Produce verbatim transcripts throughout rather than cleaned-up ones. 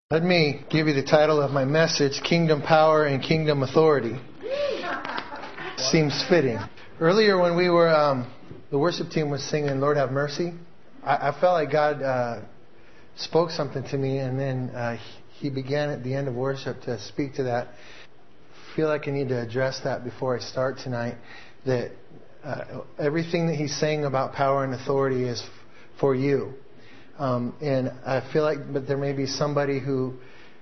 Let me give you the title of my message, Kingdom Power and Kingdom Authority. Seems fitting. Earlier when we were, um, the worship team was singing Lord Have Mercy, I, I felt like God uh, spoke something to me, and then uh, He began at the end of worship to speak to that. I feel like I need to address that before I start tonight, that uh, everything that He's saying about power and authority is f- for you. Um, and I feel like, but there may be somebody who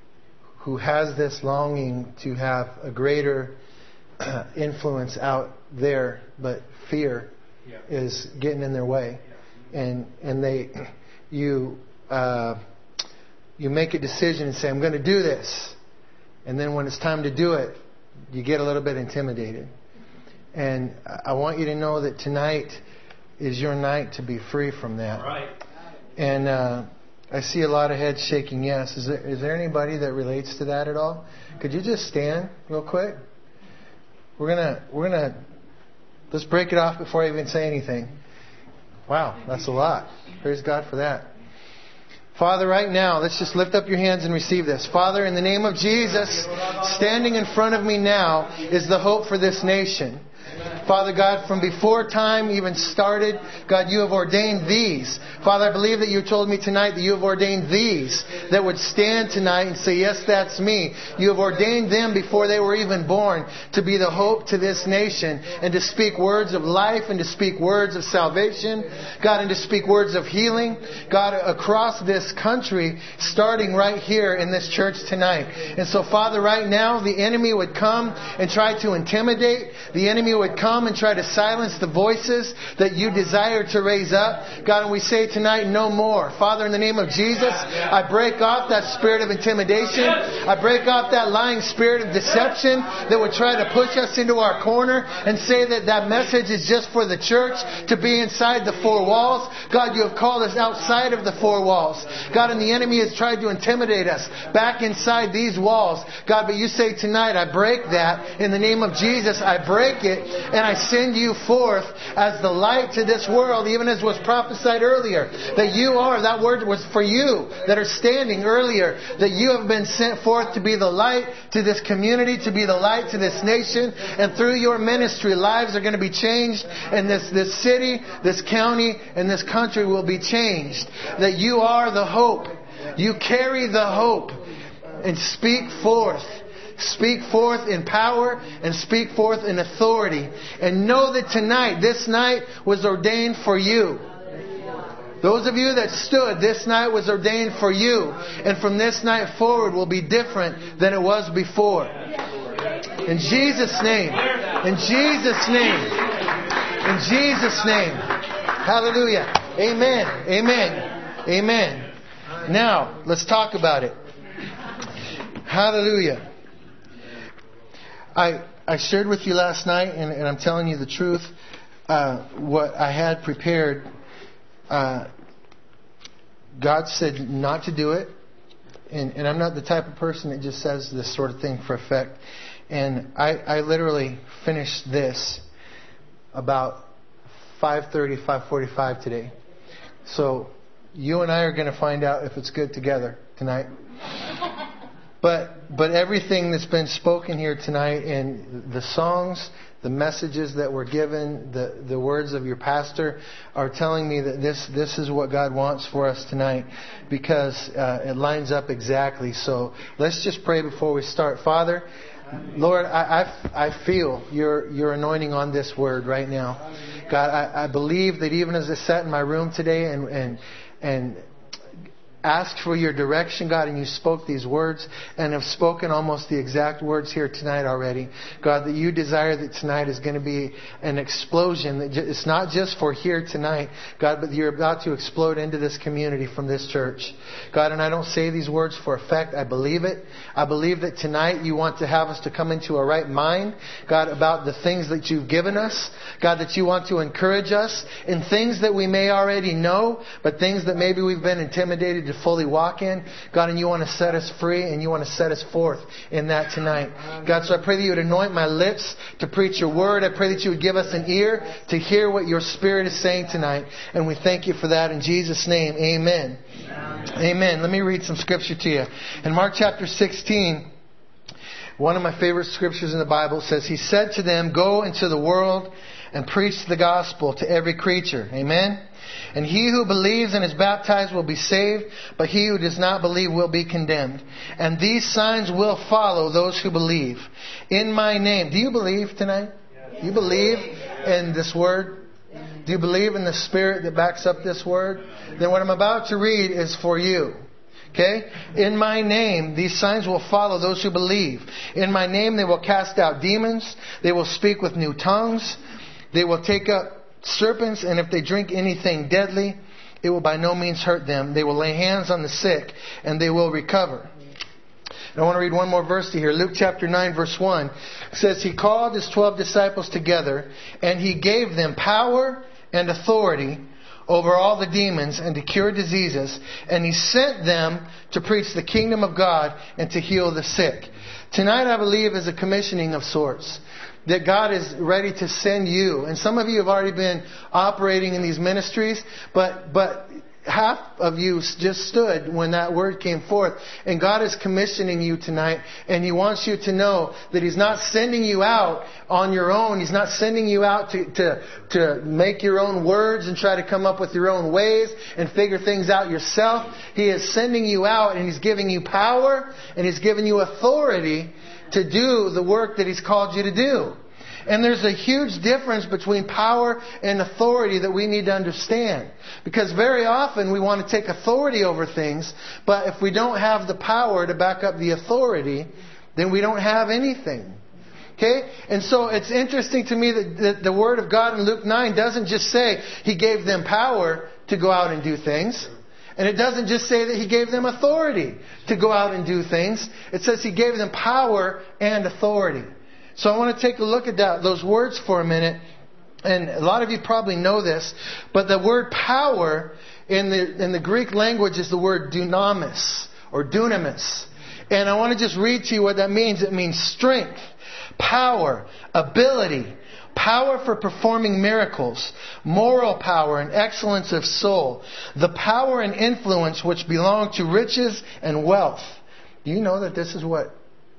who has this longing to have a greater uh, influence out there, but fear yeah. is getting in their way, yeah. and and they you uh, you make a decision and say, I'm going to do this, and then when it's time to do it, you get a little bit intimidated. And I want you to know that tonight is your night to be free from that. Right. And uh, I see a lot of heads shaking yes. Is there, is there anybody that relates to that at all? Could you just stand real quick? We're gonna we're gonna let's break it off before I even say anything. Wow, that's a lot. Praise God for that. Father, right now, let's just lift up your hands and receive this. Father, in the name of Jesus, standing in front of me now is the hope for this nation. Father God, from before time even started, God, you have ordained these. Father, I believe that you told me tonight that you have ordained these that would stand tonight and say, yes, that's me. You have ordained them before they were even born to be the hope to this nation and to speak words of life and to speak words of salvation, God, and to speak words of healing, God, across this country, starting right here in this church tonight. And so, Father, right now, the enemy would come and try to intimidate. The enemy would come and try to silence the voices that you desire to raise up. God, and we say tonight, no more. Father, in the name of Jesus, I break off that spirit of intimidation. I break off that lying spirit of deception that would try to push us into our corner and say that that message is just for the church to be inside the four walls. God, you have called us outside of the four walls. God, and the enemy has tried to intimidate us back inside these walls. God, but you say tonight, I break that. In the name of Jesus, I break it. And I send you forth as the light to this world, even as was prophesied earlier, that you are, that word was for you that are standing earlier, that you have been sent forth to be the light to this community, to be the light to this nation, and through your ministry, lives are going to be changed, and this, this city, this county, and this country will be changed. That you are the hope. You carry the hope, and speak forth. Speak forth in power and speak forth in authority. And know that tonight, this night was ordained for you. Those of you that stood, this night was ordained for you. And from this night forward will be different than it was before. In Jesus' name. In Jesus' name. In Jesus' name. Hallelujah. Amen. Amen. Amen. Now, let's talk about it. Hallelujah. I, I shared with you last night, and, and I'm telling you the truth, uh, what I had prepared. Uh, God said not to do it, and, and I'm not the type of person that just says this sort of thing for effect. And I, I literally finished this about five thirty, five forty-five today. So you and I are going to find out if it's good together tonight. But but everything that's been spoken here tonight, and the songs, the messages that were given, the, the words of your pastor are telling me that this this is what God wants for us tonight, because uh, it lines up exactly. So let's just pray before we start. Father, Lord, I, I, I feel your your anointing on this word right now. God, I, I believe that even as I sat in my room today and and and asked for your direction, God, and you spoke these words and have spoken almost the exact words here tonight already. God, that you desire that tonight is going to be an explosion. It's not just for here tonight, God, but you're about to explode into this community from this church. God, and I don't say these words for effect. I believe it. I believe that tonight you want to have us to come into a right mind, God, about the things that you've given us. God, that you want to encourage us in things that we may already know, but things that maybe we've been intimidated to fully walk in. God, and you want to set us free and you want to set us forth in that tonight. God, so I pray that you would anoint my lips to preach your word. I pray that you would give us an ear to hear what your Spirit is saying tonight. And we thank you for that in Jesus' name. Amen. Amen. Amen. Let me read some scripture to you. In Mark chapter sixteen, one of my favorite scriptures in the Bible says, He said to them, go into the world and preach the gospel to every creature. Amen. And he who believes and is baptized will be saved, but he who does not believe will be condemned. And these signs will follow those who believe. In my name. Do you believe tonight? Do you believe in this word? Do you believe in the Spirit that backs up this word? Then what I'm about to read is for you. Okay? In my name, these signs will follow those who believe. In my name, they will cast out demons. They will speak with new tongues. They will take up serpents, and if they drink anything deadly, it will by no means hurt them. They will lay hands on the sick, and they will recover. And I want to read one more verse to here. Luke chapter nine, verse one. It says, He called His twelve disciples together, and He gave them power and authority over all the demons and to cure diseases. And He sent them to preach the kingdom of God and to heal the sick. Tonight, I believe, is a commissioning of sorts. That God is ready to send you. And some of you have already been operating in these ministries, but but half of you just stood when that word came forth. And God is commissioning you tonight, and He wants you to know that He's not sending you out on your own. He's not sending you out to, to, to make your own words and try to come up with your own ways and figure things out yourself. He is sending you out, and He's giving you power, and He's giving you authority to do the work that He's called you to do. And there's a huge difference between power and authority that we need to understand. Because very often we want to take authority over things, but if we don't have the power to back up the authority, then we don't have anything. Okay? And so it's interesting to me that the Word of God in Luke nine doesn't just say He gave them power to go out and do things. And it doesn't just say that He gave them authority to go out and do things. It says He gave them power and authority. So I want to take a look at that, those words for a minute. And a lot of you probably know this, but the word power in the in the Greek language is the word dunamis or dunamis. And I want to just read to you what that means. It means strength, power, ability, power for performing miracles, moral power and excellence of soul, the power and influence which belong to riches and wealth. Do you know that this is what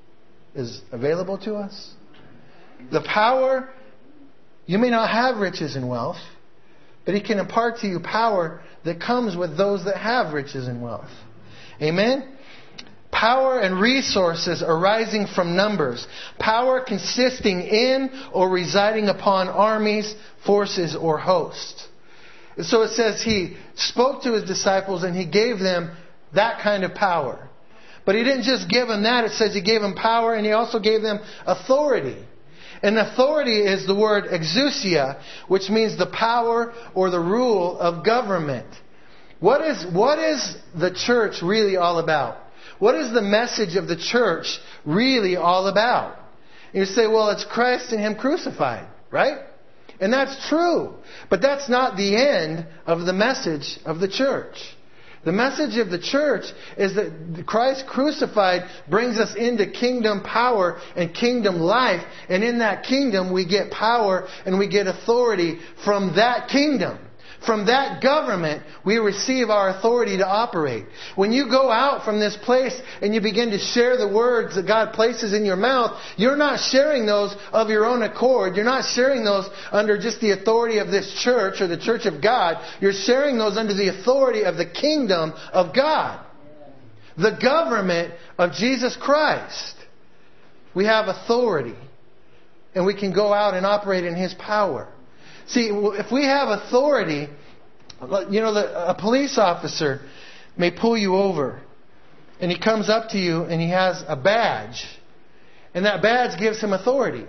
is available to us? The power, you may not have riches and wealth, but He can impart to you power that comes with those that have riches and wealth. Amen? Power and resources arising from numbers. Power consisting in or residing upon armies, forces, or hosts. And so it says He spoke to His disciples and He gave them that kind of power. But He didn't just give them that. It says He gave them power and He also gave them authority. And authority is the word exousia, which means the power or the rule of government. What is, what is the church really all about? What is the message of the church really all about? And you say, well, it's Christ and Him crucified, right? And that's true. But that's not the end of the message of the church. The message of the church is that Christ crucified brings us into kingdom power and kingdom life. And in that kingdom we get power and we get authority from that kingdom. From that government, we receive our authority to operate. When you go out from this place and you begin to share the words that God places in your mouth, you're not sharing those of your own accord. You're not sharing those under just the authority of this church or the church of God. You're sharing those under the authority of the kingdom of God. The government of Jesus Christ. We have authority. And we can go out and operate in His power. See, if we have authority, you know, the, a police officer may pull you over and he comes up to you and he has a badge and that badge gives him authority.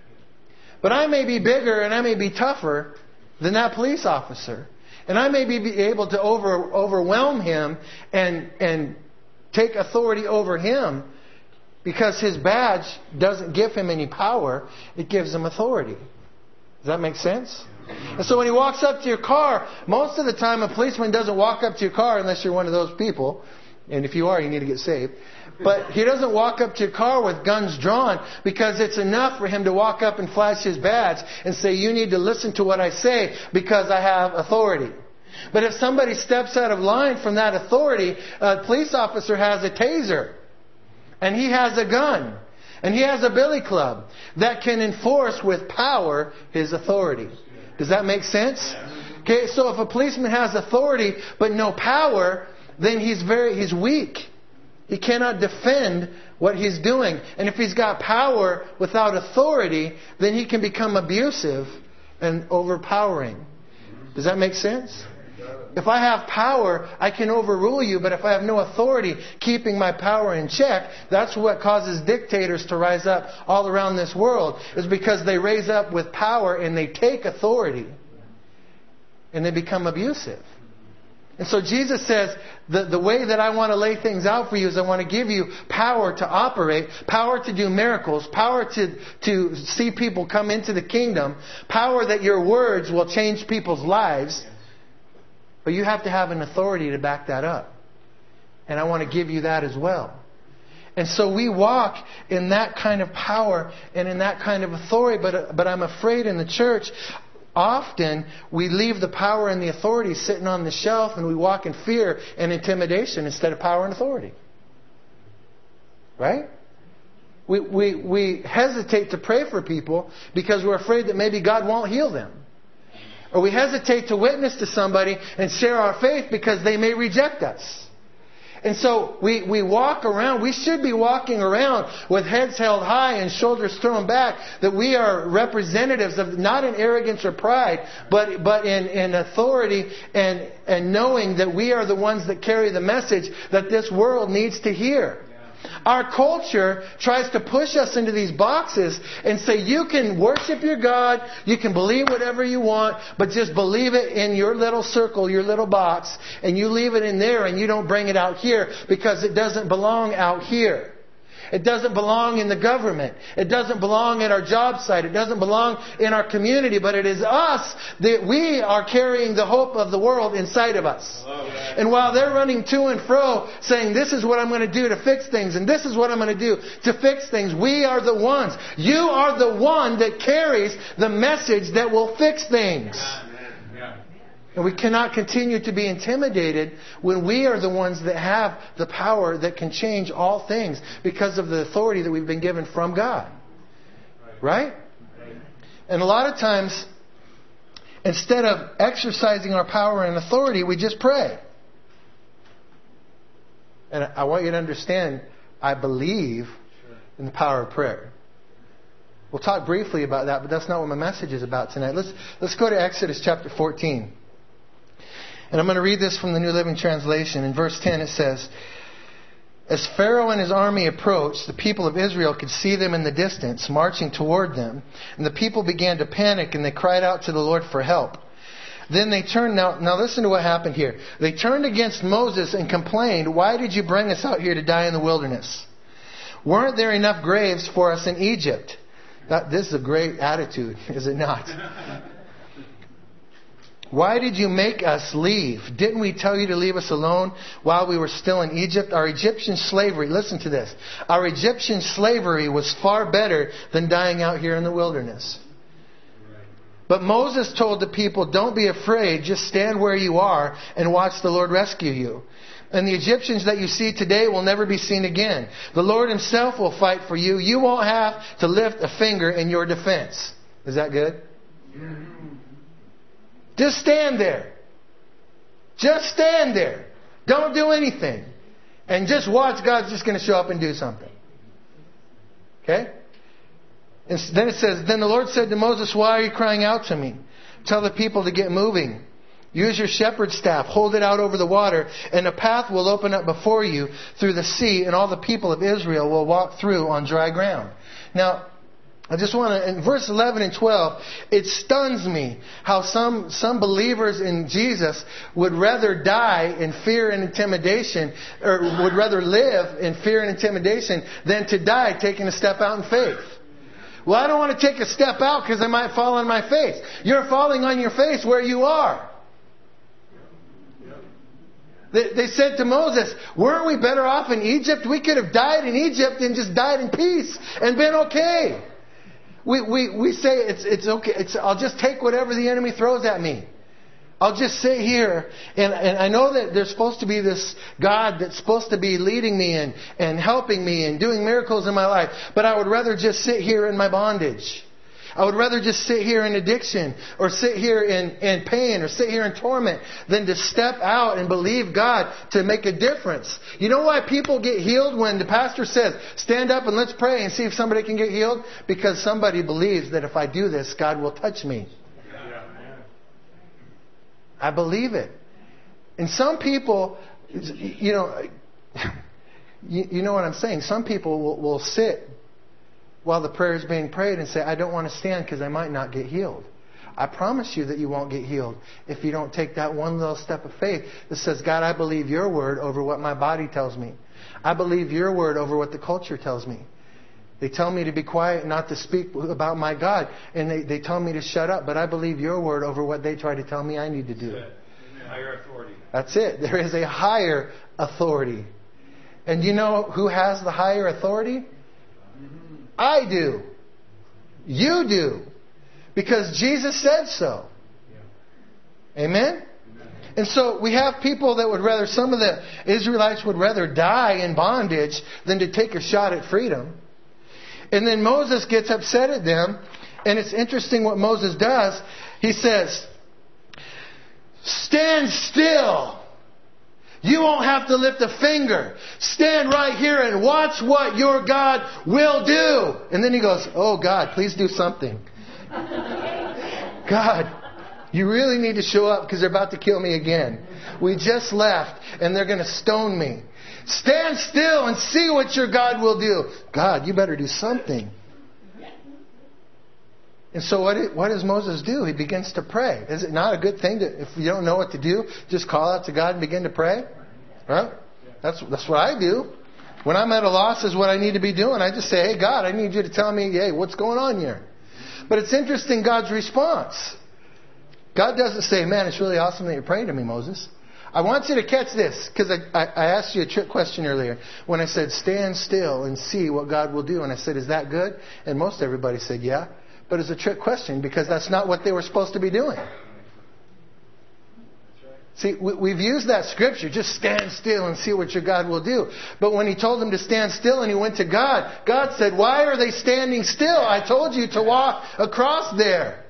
But I may be bigger and I may be tougher than that police officer. And I may be able to over, overwhelm him and, and take authority over him because his badge doesn't give him any power. It gives him authority. Does that make sense? And so when he walks up to your car, most of the time a policeman doesn't walk up to your car unless you're one of those people. And if you are, you need to get saved. But he doesn't walk up to your car with guns drawn, because it's enough for him to walk up and flash his badge and say, you need to listen to what I say because I have authority. But if somebody steps out of line from that authority, a police officer has a taser. And he has a gun. And he has a billy club that can enforce with power his authority. Does that make sense? Okay, so if a policeman has authority but no power, then he's very he's weak. He cannot defend what he's doing. And if he's got power without authority, then he can become abusive and overpowering. Does that make sense? If I have power, I can overrule you, but if I have no authority keeping my power in check, that's what causes dictators to rise up all around this world, is because they raise up with power and they take authority and they become abusive. And so Jesus says, the, the way that I want to lay things out for you is I want to give you power to operate, power to do miracles, power to, to see people come into the kingdom, power that your words will change people's lives. But you have to have an authority to back that up. And I want to give you that as well. And so we walk in that kind of power and in that kind of authority. But, but I'm afraid in the church, often we leave the power and the authority sitting on the shelf, and we walk in fear and intimidation instead of power and authority. Right? We, we, we hesitate to pray for people because we're afraid that maybe God won't heal them. Or we hesitate to witness to somebody and share our faith because they may reject us. And so we, we walk around, we should be walking around with heads held high and shoulders thrown back, that we are representatives of, not in arrogance or pride, but, but in, in authority and, and knowing that we are the ones that carry the message that this world needs to hear. Our culture tries to push us into these boxes and say, you can worship your God, you can believe whatever you want, but just believe it in your little circle, your little box, and you leave it in there and you don't bring it out here because it doesn't belong out here. It doesn't belong in the government. It doesn't belong at our job site. It doesn't belong in our community. But it is us that we are carrying the hope of the world inside of us. Hello, and while they're running to and fro saying, this is what I'm going to do to fix things, and this is what I'm going to do to fix things, we are the ones. You are the one that carries the message that will fix things. And we cannot continue to be intimidated when we are the ones that have the power that can change all things because of the authority that we've been given from God. Right? And a lot of times, instead of exercising our power and authority, we just pray. And I want you to understand, I believe in the power of prayer. We'll talk briefly about that, but that's not what my message is about tonight. Let's, let's go to Exodus chapter fourteen. And I'm going to read this from the New Living Translation. In verse ten it says, as Pharaoh and his army approached, the people of Israel could see them in the distance, marching toward them. And the people began to panic, and they cried out to the Lord for help. Then they turned, now, now listen to what happened here. They turned against Moses and complained, why did you bring us out here to die in the wilderness? Weren't there enough graves for us in Egypt? That, this is a great attitude, is it not? Why did you make us leave? Didn't we tell you to leave us alone while we were still in Egypt? Our Egyptian slavery, listen to this. Our Egyptian slavery was far better than dying out here in the wilderness. But Moses told the people, don't be afraid, just stand where you are and watch the Lord rescue you. And the Egyptians that you see today will never be seen again. The Lord himself will fight for you. You won't have to lift a finger in your defense. Is that good? Just stand there. Just stand there. Don't do anything. And just watch God's just going to show up and do something. Okay? And then it says, then the Lord said to Moses, why are you crying out to me? Tell the people to get moving. Use your shepherd's staff. Hold it out over the water. And a path will open up before you through the sea. And all the people of Israel will walk through on dry ground. Now, I just want to, in verse eleven and twelve, it stuns me how some, some believers in Jesus would rather die in fear and intimidation, or would rather live in fear and intimidation than to die taking a step out in faith. Well, I don't want to take a step out because I might fall on my face. You're falling on your face where you are. They, they said to Moses, weren't we better off in Egypt? We could have died in Egypt and just died in peace and been okay. We we we say it's it's okay. It's, I'll just take whatever the enemy throws at me. I'll just sit here, and, and I know that there's supposed to be this God that's supposed to be leading me and, and helping me and doing miracles in my life. But I would rather just sit here in my bondage. I would rather just sit here in addiction or sit here in, in pain or sit here in torment than to step out and believe God to make a difference. You know why people get healed when the pastor says, stand up and let's pray and see if somebody can get healed? Because somebody believes that if I do this, God will touch me. I believe it. And some people, you know, you, you know what I'm saying? Some people will, will sit while the prayer is being prayed and say, I don't want to stand because I might not get healed. I promise you that you won't get healed if you don't take that one little step of faith that says, God, I believe your word over what my body tells me. I believe your word over what the culture tells me. They tell me to be quiet and not to speak about my God. And they, they tell me to shut up. But I believe your word over what they try to tell me I need to do. Higher authority. That's it. There is a higher authority. And you know who has the higher authority? Mm-hmm. I do. You do. Because Jesus said so. Yeah. Amen? Amen? And so we have people that would rather, some of the Israelites would rather die in bondage than to take a shot at freedom. And then Moses gets upset at them. And it's interesting what Moses does. He says, stand still. You won't have to lift a finger. Stand right here and watch what your God will do. And then he goes, oh God, please do something. God, you really need to show up because they're about to kill me again. We just left and they're going to stone me. Stand still and see what your God will do. God, you better do something. And so what, what does Moses do? He begins to pray. Is it not a good thing to, if you don't know what to do, just call out to God and begin to pray? Right? That's, that's what I do. When I'm at a loss is what I need to be doing. I just say, hey God, I need you to tell me, hey, what's going on here? But it's interesting God's response. God doesn't say, man, it's really awesome that you're praying to me, Moses. I want you to catch this, because I, I, I asked you a trick question earlier when I said, stand still and see what God will do. And I said, is that good? And most everybody said, yeah. But it's a trick question because that's not what they were supposed to be doing. See, we, we've used that scripture, just stand still and see what your God will do. But when he told them to stand still and he went to God, God said, why are they standing still? I told you to walk across there.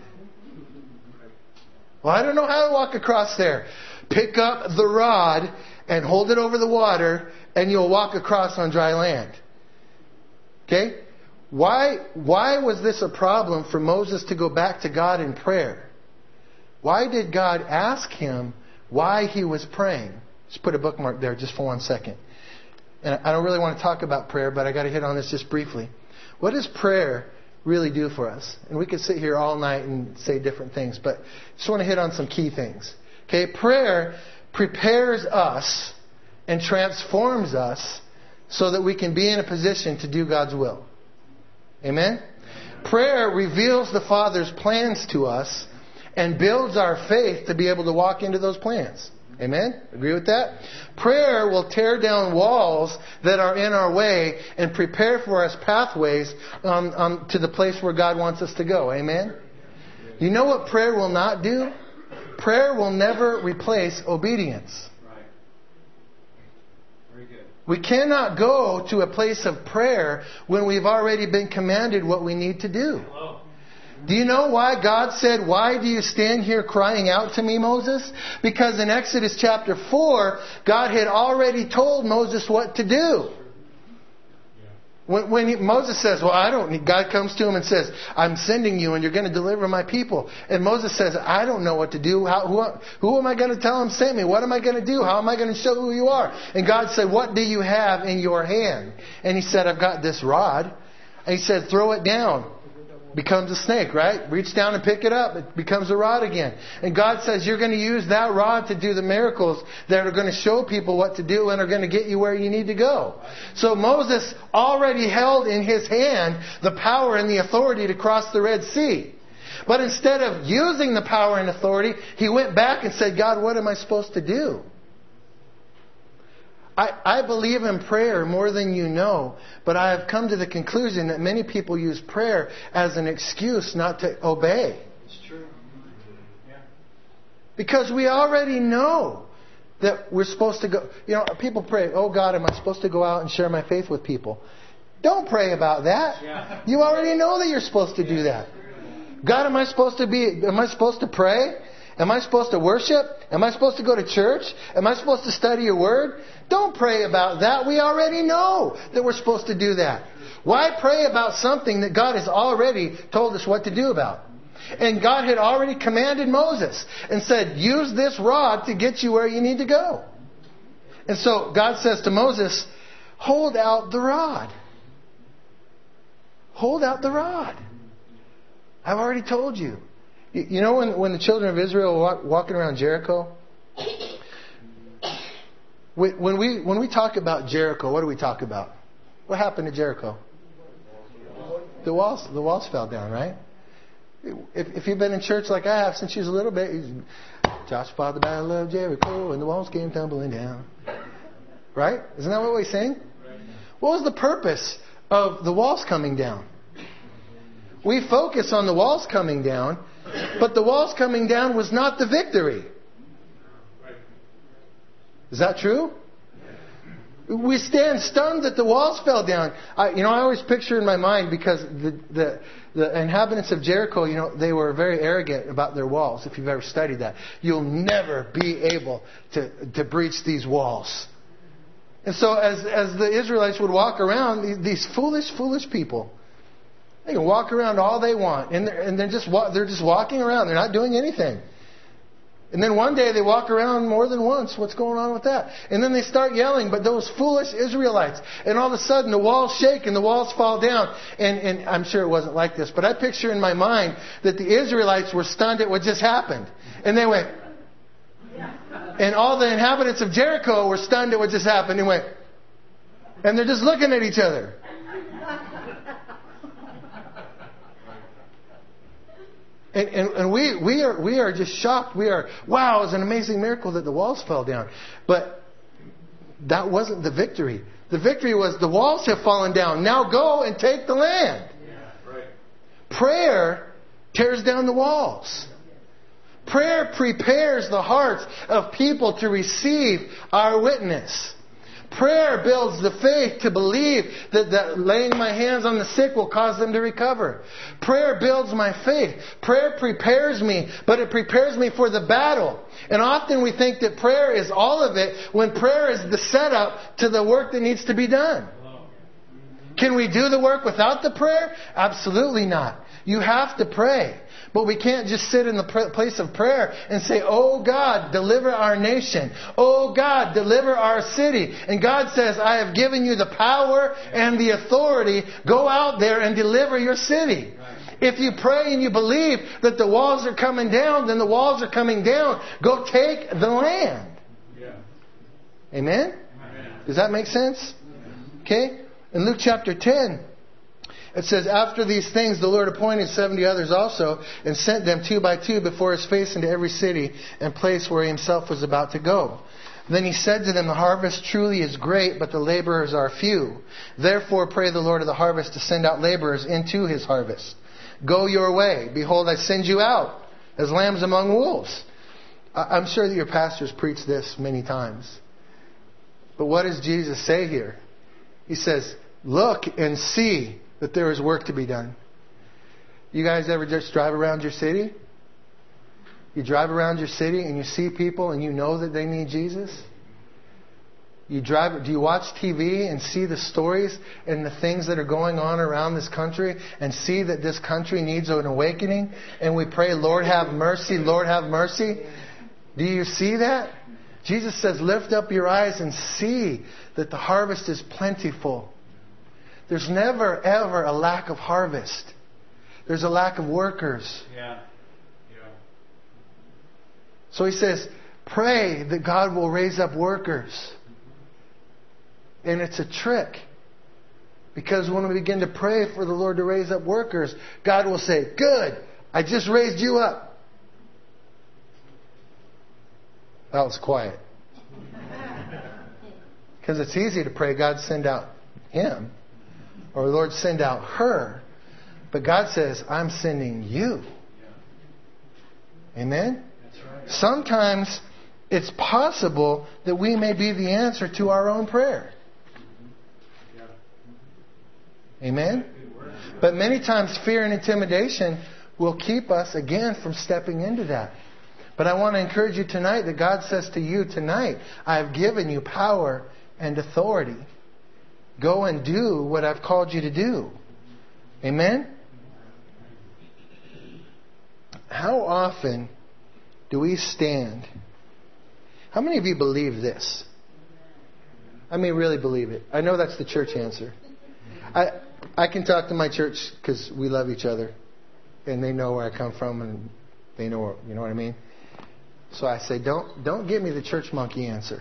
Well, I don't know how to walk across there. Pick up the rod and hold it over the water and you'll walk across on dry land. Okay? Why, why was this a problem for Moses to go back to God in prayer? Why did God ask him why he was praying? Just put a bookmark there just for one second. And I don't really want to talk about prayer, but I got to hit on this just briefly. What does prayer really do for us? And we could sit here all night and say different things, but I just want to hit on some key things. Okay, prayer prepares us and transforms us so that we can be in a position to do God's will. Amen? Prayer reveals the Father's plans to us and builds our faith to be able to walk into those plans. Amen? Agree with that? Prayer will tear down walls that are in our way and prepare for us pathways um, um, to the place where God wants us to go. Amen? You know what prayer will not do? Prayer will never replace obedience. Right. Very good. We cannot go to a place of prayer when we've already been commanded what we need to do. Hello. Do you know why God said, why do you stand here crying out to me, Moses? Because in Exodus chapter four, God had already told Moses what to do. When, when he, Moses says, well, I don't need, God comes to him and says, I'm sending you and you're going to deliver my people. And Moses says, I don't know what to do. How, who, who am I going to tell him sent me? What am I going to do? How am I going to show who you are? And God said, what do you have in your hand? And he said, I've got this rod. And he said, throw it down. becomes a snake, right? Reach down and pick it up. It becomes a rod again. And God says you're going to use that rod to do the miracles that are going to show people what to do and are going to get you where you need to go. So Moses already held in his hand the power and the authority to cross the Red Sea. But instead of using the power and authority, he went back and said, God, what am I supposed to do? I, I believe in prayer more than you know, but I have come to the conclusion that many people use prayer as an excuse not to obey. It's true. Yeah. Because we already know that we're supposed to go. You know, people pray, oh God, am I supposed to go out and share my faith with people? Don't pray about that. Yeah. You already know that you're supposed to do that. God, am I supposed to be, am I supposed to pray? Am I supposed to worship? Am I supposed to go to church? Am I supposed to study your word? Don't pray about that. We already know that we're supposed to do that. Why pray about something that God has already told us what to do about? And God had already commanded Moses and said, use this rod to get you where you need to go. And so God says to Moses, hold out the rod. Hold out the rod. I've already told you. You know when, when the children of Israel were walk, walking around Jericho? When we, when we talk about Jericho, what do we talk about? What happened to Jericho? The walls, the walls fell down, right? If, if you've been in church like I have since you was a little bit, Joshua fought the battle of Jericho and the walls came tumbling down. Right? Isn't that what we sing? What was the purpose of the walls coming down? We focus on the walls coming down, but the walls coming down was not the victory. Is that true? We stand stunned that the walls fell down. I, you know, I always picture in my mind because the, the the inhabitants of Jericho, you know, they were very arrogant about their walls. If you've ever studied that, you'll never be able to to breach these walls. And so, as as the Israelites would walk around, these, these foolish, foolish people, they can walk around all they want, and they're, and they're just they're just walking around. They're not doing anything. And then one day they walk around more than once. What's going on with that? And then they start yelling, but those foolish Israelites. And all of a sudden the walls shake and the walls fall down. And, and I'm sure it wasn't like this, but I picture in my mind that the Israelites were stunned at what just happened. And they went, and all the inhabitants of Jericho were stunned at what just happened. And went, and they're just looking at each other. And, and, and we, we are we are just shocked. We are, wow, it was an amazing miracle that the walls fell down. But that wasn't the victory. The victory was the walls have fallen down. Now go and take the land. Yeah, right. Prayer tears down the walls. Prayer prepares the hearts of people to receive our witness. Prayer builds the faith to believe that, that laying my hands on the sick will cause them to recover. Prayer builds my faith. Prayer prepares me, but it prepares me for the battle. And often we think that prayer is all of it when prayer is the setup to the work that needs to be done. Can we do the work without the prayer? Absolutely not. You have to pray. But we can't just sit in the place of prayer and say, oh God, deliver our nation. Oh God, deliver our city. And God says, I have given you the power and the authority. Go out there and deliver your city. If you pray and you believe that the walls are coming down, then the walls are coming down. Go take the land. Yeah. Amen? Amen. Does that make sense? Okay? In Luke chapter ten, it says, after these things, the Lord appointed seventy others also, and sent them two by two before his face into every city and place where he himself was about to go. Then he said to them, the harvest truly is great, but the laborers are few. Therefore pray the Lord of the harvest to send out laborers into his harvest. Go your way. Behold, I send you out as lambs among wolves. I'm sure that your pastors preach this many times. But what does Jesus say here? He says, look and see that there is work to be done. You guys ever just drive around your city? You drive around your city and you see people and you know that they need Jesus? You drive, do you watch T V and see the stories and the things that are going on around this country and see that this country needs an awakening? And we pray, Lord have mercy, Lord have mercy. Do you see that? Jesus says, lift up your eyes and see that the harvest is plentiful. There's never, ever a lack of harvest. There's a lack of workers. Yeah. Yeah. So he says, pray that God will raise up workers. And it's a trick. Because when we begin to pray for the Lord to raise up workers, God will say, good, I just raised you up. That was quiet. Because it's easy to pray, God send out him. Or Lord send out her. But God says, I'm sending you. Amen? That's right. Sometimes it's possible that we may be the answer to our own prayer. Amen? But many times fear and intimidation will keep us again from stepping into that. But I want to encourage you tonight that God says to you tonight, I have given you power and authority. Go and do what I've called you to do. Amen? How often do we stand? How many of you believe this? I mean, really believe it. I know that's the church answer. I I can talk to my church because we love each other, and they know where I come from, and they know where, you know what I mean. So I say, don't don't give me the church monkey answer.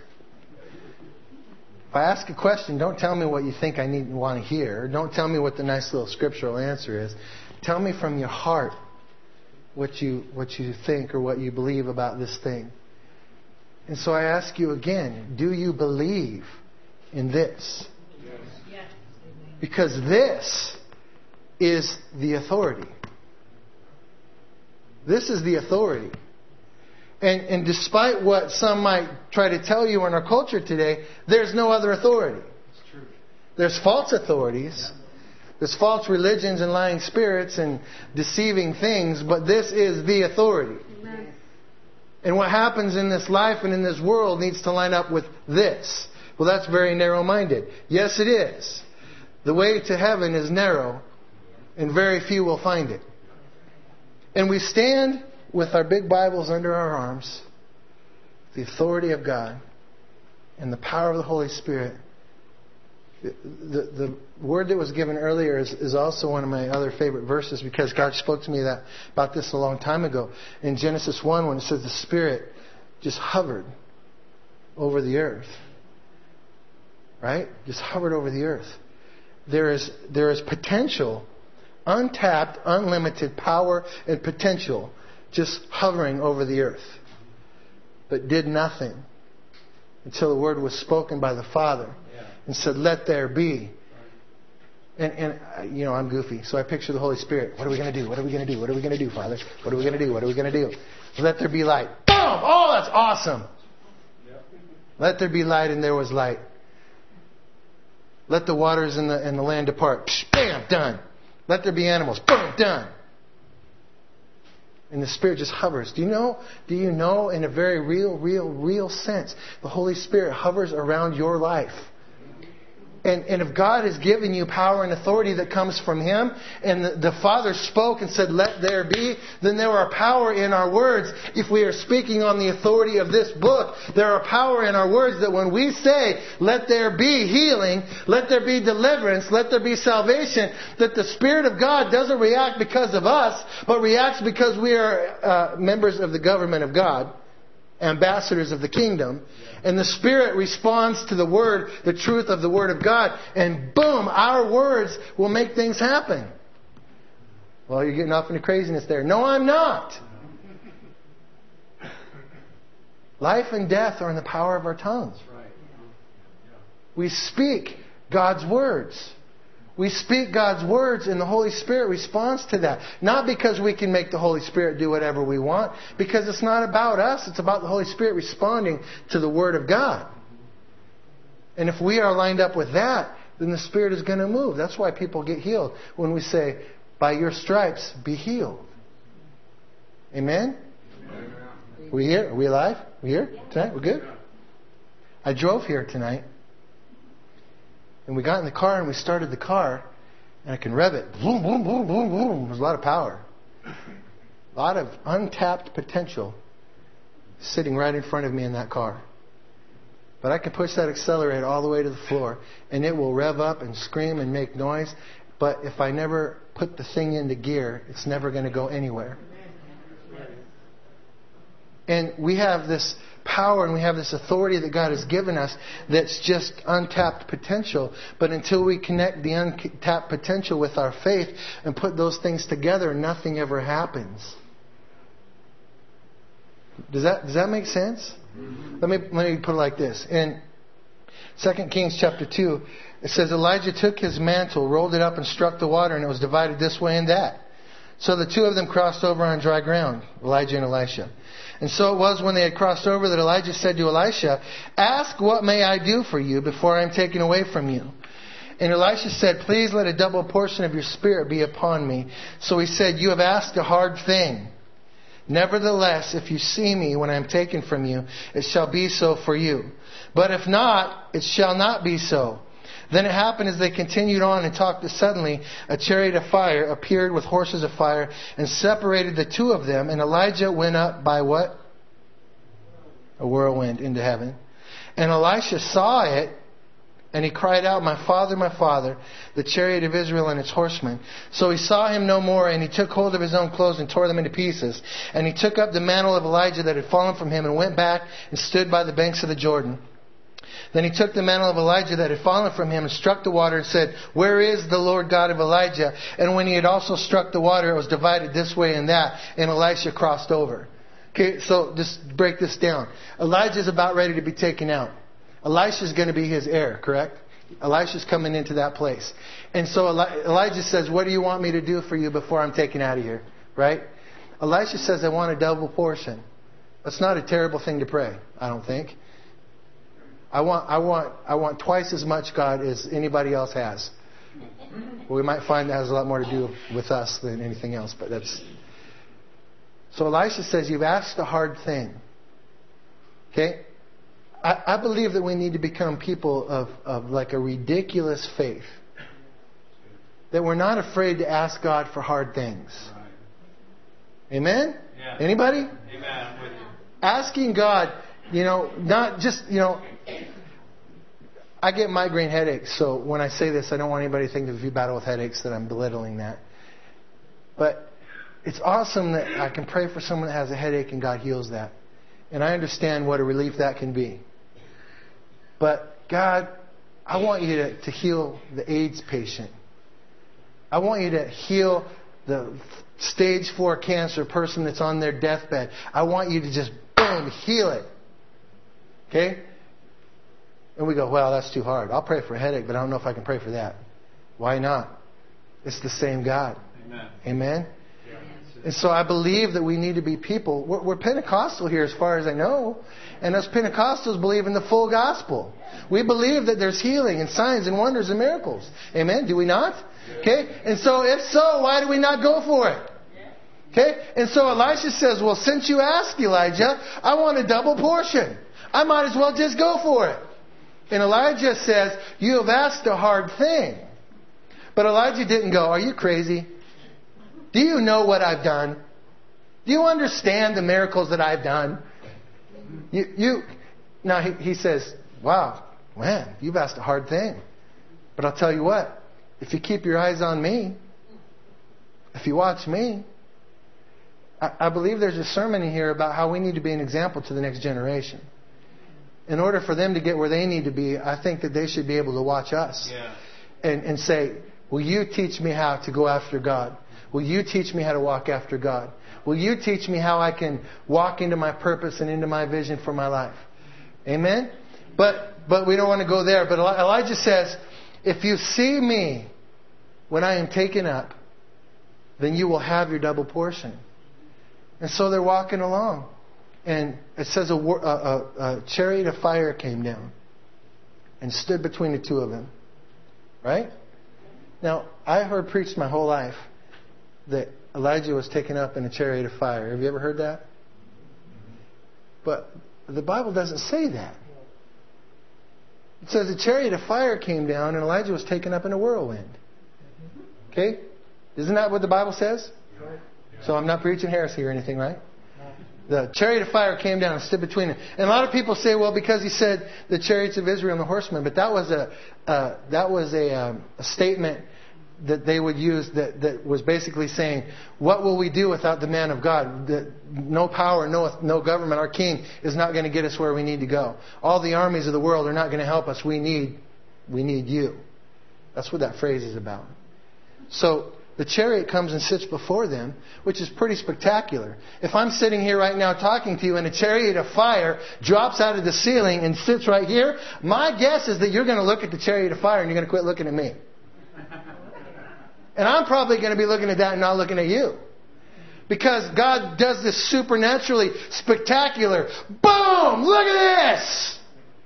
If I ask a question, don't tell me what you think I need and want to hear. Don't tell me what the nice little scriptural answer is. Tell me from your heart what you what you think or what you believe about this thing. And so I ask you again, do you believe in this? Yes. Because this is the authority. This is the authority. And, and despite what some might try to tell you in our culture today, there's no other authority. It's true. There's false authorities. There's false religions and lying spirits and deceiving things, but this is the authority. Amen. And what happens in this life and in this world needs to line up with this. Well, that's very narrow-minded. Yes, it is. The way to heaven is narrow, and very few will find it. And we stand with our big Bibles under our arms, the authority of God and the power of the Holy Spirit. The, the, the word that was given earlier is, is also one of my other favorite verses because God spoke to me that about this a long time ago. In Genesis one, when it says the Spirit just hovered over the earth. Right? Just hovered over the earth. There is, there is potential, untapped, unlimited power and potential just hovering over the earth. But did nothing until the word was spoken by the Father and said, let there be. And, and you know, I'm goofy, so I picture the Holy Spirit. What are we going to do? What are we going to do? What are we going to do, Father? What are we going to do? What are we going to do? Let there be light. Boom! Oh, that's awesome. Let there be light, and there was light. Let the waters in the, in the land depart. Psh, bam, done. Let there be animals. Boom, done. And the Spirit just hovers. Do you know? Do you know in a very real, real, real sense, the Holy Spirit hovers around your life? And, and if God has given you power and authority that comes from Him, and the, the Father spoke and said, let there be, then there are power in our words. If we are speaking on the authority of this book, there are power in our words that when we say, let there be healing, let there be deliverance, let there be salvation, that the Spirit of God doesn't react because of us, but reacts because we are uh, members of the government of God, ambassadors of the kingdom. And the Spirit responds to the Word, the truth of the Word of God. And boom, our words will make things happen. Well, you're getting off into craziness there. No, I'm not. Life and death are in the power of our tongues. We speak God's words. We speak God's words and the Holy Spirit responds to that. Not because we can make the Holy Spirit do whatever we want. Because it's not about us. It's about the Holy Spirit responding to the Word of God. And if we are lined up with that, then the Spirit is going to move. That's why people get healed. When we say, by your stripes, be healed. Amen? Amen. Are we here? Are we alive? Are we here tonight? We're good? I drove here tonight. And we got in the car and we started the car, and I can rev it. Boom, boom, boom, boom, boom. There's a lot of power. A lot of untapped potential sitting right in front of me in that car. But I can push that accelerator all the way to the floor, and it will rev up and scream and make noise. But if I never put the thing into gear, it's never going to go anywhere. And we have this power and we have this authority that God has given us that's just untapped potential. But until we connect the untapped potential with our faith and put those things together, nothing ever happens. Does that does that make sense? Mm-hmm. Let me let me put it like this. In Second Kings chapter two, it says Elijah took his mantle, rolled it up, and struck the water, and it was divided this way and that. So the two of them crossed over on dry ground, Elijah and Elisha. And so it was when they had crossed over that Elijah said to Elisha, "Ask, what may I do for you before I am taken away from you?" And Elisha said, "Please let a double portion of your spirit be upon me." So he said, "You have asked a hard thing. Nevertheless, if you see me when I am taken from you, it shall be so for you. But if not, it shall not be so." Then it happened as they continued on and talked that suddenly a chariot of fire appeared with horses of fire and separated the two of them. And Elijah went up by what? A whirlwind into heaven. And Elisha saw it, and he cried out, "My father, my father, the chariot of Israel and its horsemen." So he saw him no more, and he took hold of his own clothes and tore them into pieces. And he took up the mantle of Elijah that had fallen from him and went back and stood by the banks of the Jordan. Then he took the mantle of Elijah that had fallen from him and struck the water and said, "Where is the Lord God of Elijah?" And when he had also struck the water, it was divided this way and that, and Elisha crossed over. Okay, so just break this down. Elijah's about ready to be taken out. Elisha's going to be his heir, correct? Elisha's coming into that place. And so Elijah says, "What do you want me to do for you before I'm taken out of here?" Right? Elisha says, "I want a double portion." That's not a terrible thing to pray, I don't think. I want, I want, I want twice as much, God, as anybody else has. Well, we might find that has a lot more to do with us than anything else, but that's... So Elisha says, "You've asked a hard thing." Okay? I, I believe that we need to become people of, of like a ridiculous faith. That we're not afraid to ask God for hard things. Amen? Yeah. Anybody? Amen. I'm with you. Asking God, you know, not just, you know, I get migraine headaches, so when I say this, I don't want anybody to think that if you battle with headaches that I'm belittling that. But it's awesome that I can pray for someone that has a headache and God heals that. And I understand what a relief that can be. But God, I want you to, to heal the AIDS patient. I want you to heal the stage four cancer person that's on their deathbed. I want you to just, boom, heal it. Okay? And we go, "Well, that's too hard. I'll pray for a headache, but I don't know if I can pray for that." Why not? It's the same God. Amen. Amen? Yeah. And so I believe that we need to be people. We're, we're Pentecostal here as far as I know. And us Pentecostals believe in the full gospel. We believe that there's healing and signs and wonders and miracles. Amen? Do we not? Okay? And so if so, why do we not go for it? Okay? And so Elisha says, "Well, since you asked, Elijah, I want a double portion. I might as well just go for it." And Elijah says, "You have asked a hard thing." But Elijah didn't go, "Are you crazy? Do you know what I've done? Do you understand the miracles that I've done?" You, you. Now he, he says, "Wow, man, you've asked a hard thing. But I'll tell you what, if you keep your eyes on me, if you watch me," I, I believe there's a sermon in here about how we need to be an example to the next generation. In order for them to get where they need to be, I think that they should be able to watch us. Yeah. and, and say, "Will you teach me how to go after God? Will you teach me how to walk after God? Will you teach me how I can walk into my purpose and into my vision for my life?" Amen? But but we don't want to go there. But Elijah says, "If you see me when I am taken up, then you will have your double portion." And so they're walking along. And it says a, a, a, a chariot of fire came down and stood between the two of them. Right? Now, I heard preached my whole life that Elijah was taken up in a chariot of fire. Have you ever heard that? But the Bible doesn't say that. It says a chariot of fire came down and Elijah was taken up in a whirlwind. Okay? Isn't that what the Bible says? So I'm not preaching heresy or anything, right? The chariot of fire came down and stood between them. And a lot of people say, well, because he said the chariots of Israel and the horsemen. But that was a uh, that was a, um, a statement that they would use that, that was basically saying, what will we do without the man of God? That no power, no, no government, our king is not going to get us where we need to go. All the armies of the world are not going to help us. We need, we need you. That's what that phrase is about. So the chariot comes and sits before them, which is pretty spectacular. If I'm sitting here right now talking to you and a chariot of fire drops out of the ceiling and sits right here, my guess is that you're going to look at the chariot of fire and you're going to quit looking at me. And I'm probably going to be looking at that and not looking at you. Because God does this supernaturally spectacular, boom, look at this!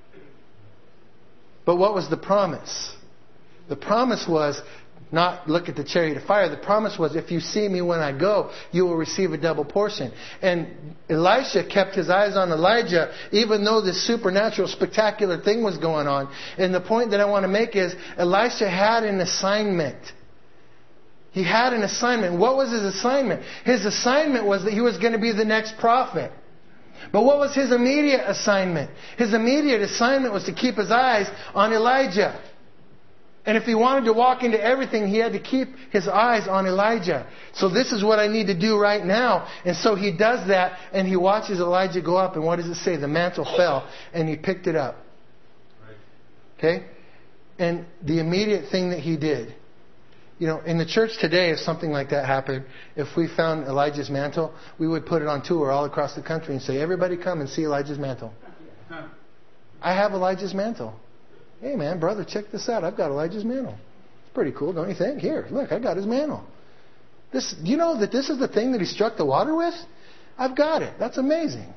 But what was the promise? The promise was not look at the chariot of fire. The promise was, if you see me when I go, you will receive a double portion. And Elisha kept his eyes on Elijah, even though this supernatural, spectacular thing was going on. And the point that I want to make is, Elisha had an assignment. He had an assignment. What was his assignment? His assignment was that he was going to be the next prophet. But what was his immediate assignment? His immediate assignment was to keep his eyes on Elijah. And if he wanted to walk into everything, he had to keep his eyes on Elijah. So this is what I need to do right now. And so he does that, and he watches Elijah go up. And what does it say? The mantle fell, and he picked it up. Okay? And the immediate thing that he did, you know, in the church today, if something like that happened, if we found Elijah's mantle, we would put it on tour all across the country and say, everybody come and see Elijah's mantle. I have Elijah's mantle. Hey man, brother, check this out. I've got Elijah's mantle. It's pretty cool, don't you think? Here, look, I got his mantle. This, you know that this is the thing that he struck the water with? I've got it. That's amazing.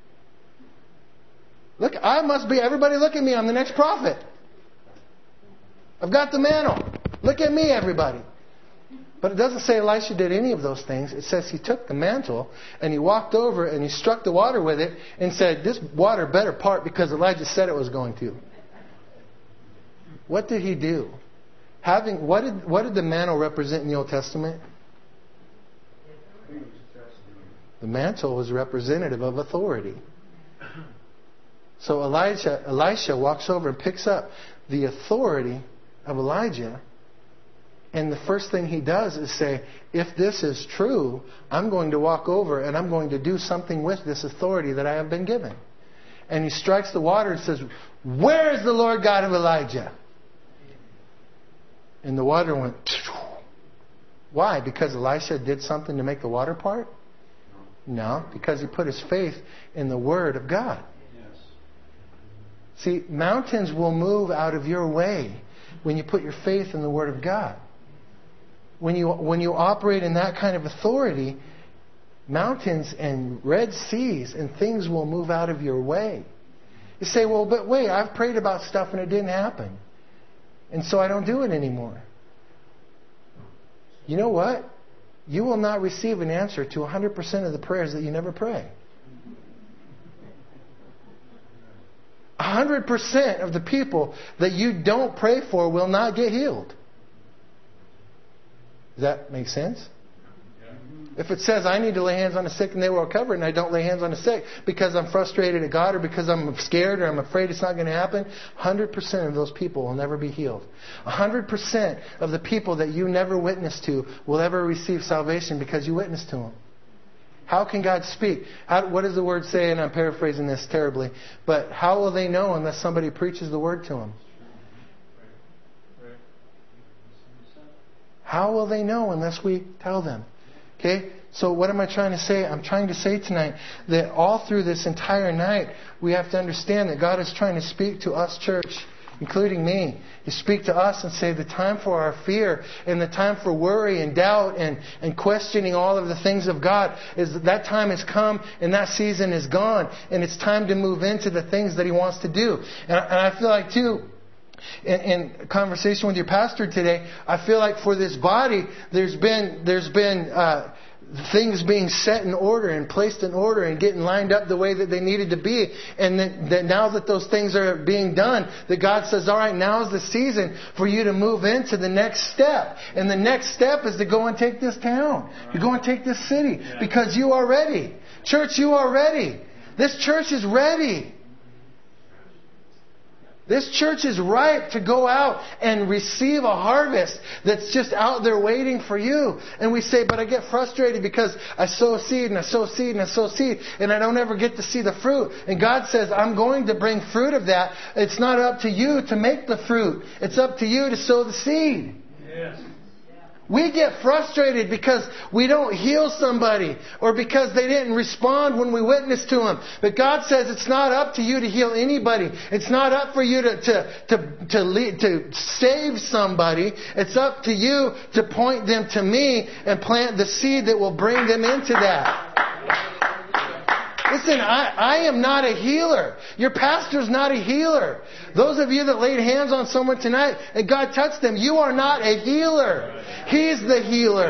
Look, I must be, everybody look at me. I'm the next prophet. I've got the mantle. Look at me, everybody. But it doesn't say Elisha did any of those things. It says he took the mantle and he walked over and he struck the water with it and said, this water better part because Elijah said it was going to. What did he do? Having what did what did the mantle represent in the Old Testament? The mantle was representative of authority. So Elijah, Elisha walks over and picks up the authority of Elijah. And the first thing he does is say, if this is true, I'm going to walk over and I'm going to do something with this authority that I have been given. And he strikes the water and says, where is the Lord God of Elijah? And the water went... Why? Because Elisha did something to make the water part? No, because he put his faith in the Word of God. Yes. See, mountains will move out of your way when you put your faith in the Word of God. When you when you operate in that kind of authority, mountains and red seas and things will move out of your way. You say, well, but wait, I've prayed about stuff and it didn't happen. And so I don't do it anymore. You know what? You will not receive an answer to one hundred percent of the prayers that you never pray. one hundred percent of the people that you don't pray for will not get healed. Does that make sense? If it says I need to lay hands on the sick and they will recover, and I don't lay hands on the sick because I'm frustrated at God or because I'm scared or I'm afraid it's not going to happen, one hundred percent of those people will never be healed. one hundred percent of the people that you never witnessed to will ever receive salvation because you witnessed to them. How can God speak? How, what does the Word say? And I'm paraphrasing this terribly. But how will they know unless somebody preaches the Word to them? How will they know unless we tell them? Okay? So what am I trying to say? I'm trying to say tonight that all through this entire night, we have to understand that God is trying to speak to us, church, including me. You speak to us and say the time for our fear and the time for worry and doubt and, and questioning all of the things of God is that, that time has come and that season is gone. And it's time to move into the things that He wants to do. And, and I feel like, too, In, in conversation with your pastor today, I feel like for this body, there's been there's been uh, things being set in order and placed in order and getting lined up the way that they needed to be. And that, that now that those things are being done, that God says, all right, now's the season for you to move into the next step. And the next step is to go and take this town. You go and take this city because you are ready. Church, you are ready. This church is ready. This church is ripe to go out and receive a harvest that's just out there waiting for you. And we say, but I get frustrated because I sow a seed and I sow seed and I sow seed and I don't ever get to see the fruit. And God says, I'm going to bring fruit of that. It's not up to you to make the fruit. It's up to you to sow the seed. Yes. We get frustrated because we don't heal somebody or because they didn't respond when we witnessed to them. But God says it's not up to you to heal anybody. It's not up for you to to to to, lead, to save somebody. It's up to you to point them to me and plant the seed that will bring them into that. Listen, I, I am not a healer. Your pastor's not a healer. Those of you that laid hands on someone tonight and God touched them, you are not a healer. He's the healer.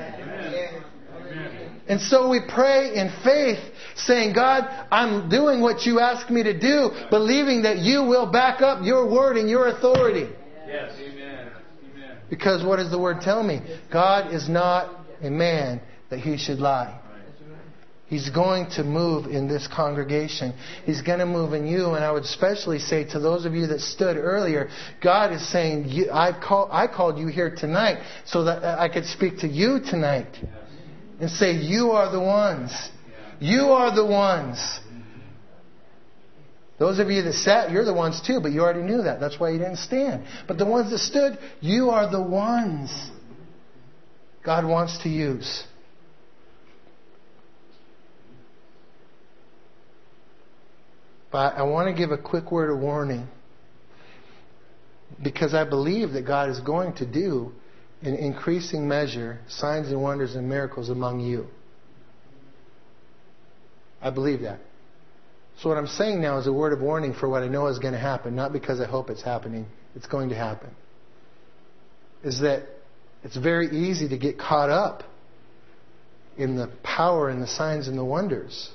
And so we pray in faith, saying, God, I'm doing what you asked me to do, believing that you will back up your word and your authority. Yes. Amen. Because what does the word tell me? God is not a man that he should lie. He's going to move in this congregation. He's going to move in you. And I would especially say to those of you that stood earlier, God is saying, you, I've call, I called you here tonight so that I could speak to you tonight. And say, you are the ones. You are the ones. Those of you that sat, you're the ones too, but you already knew that. That's why you didn't stand. But the ones that stood, you are the ones God wants to use. But I want to give a quick word of warning, because I believe that God is going to do in increasing measure signs and wonders and miracles among you. I believe that. So what I'm saying now is a word of warning for what I know is going to happen, not because I hope it's happening. It's going to happen. Is that it's very easy to get caught up in the power and the signs and the wonders.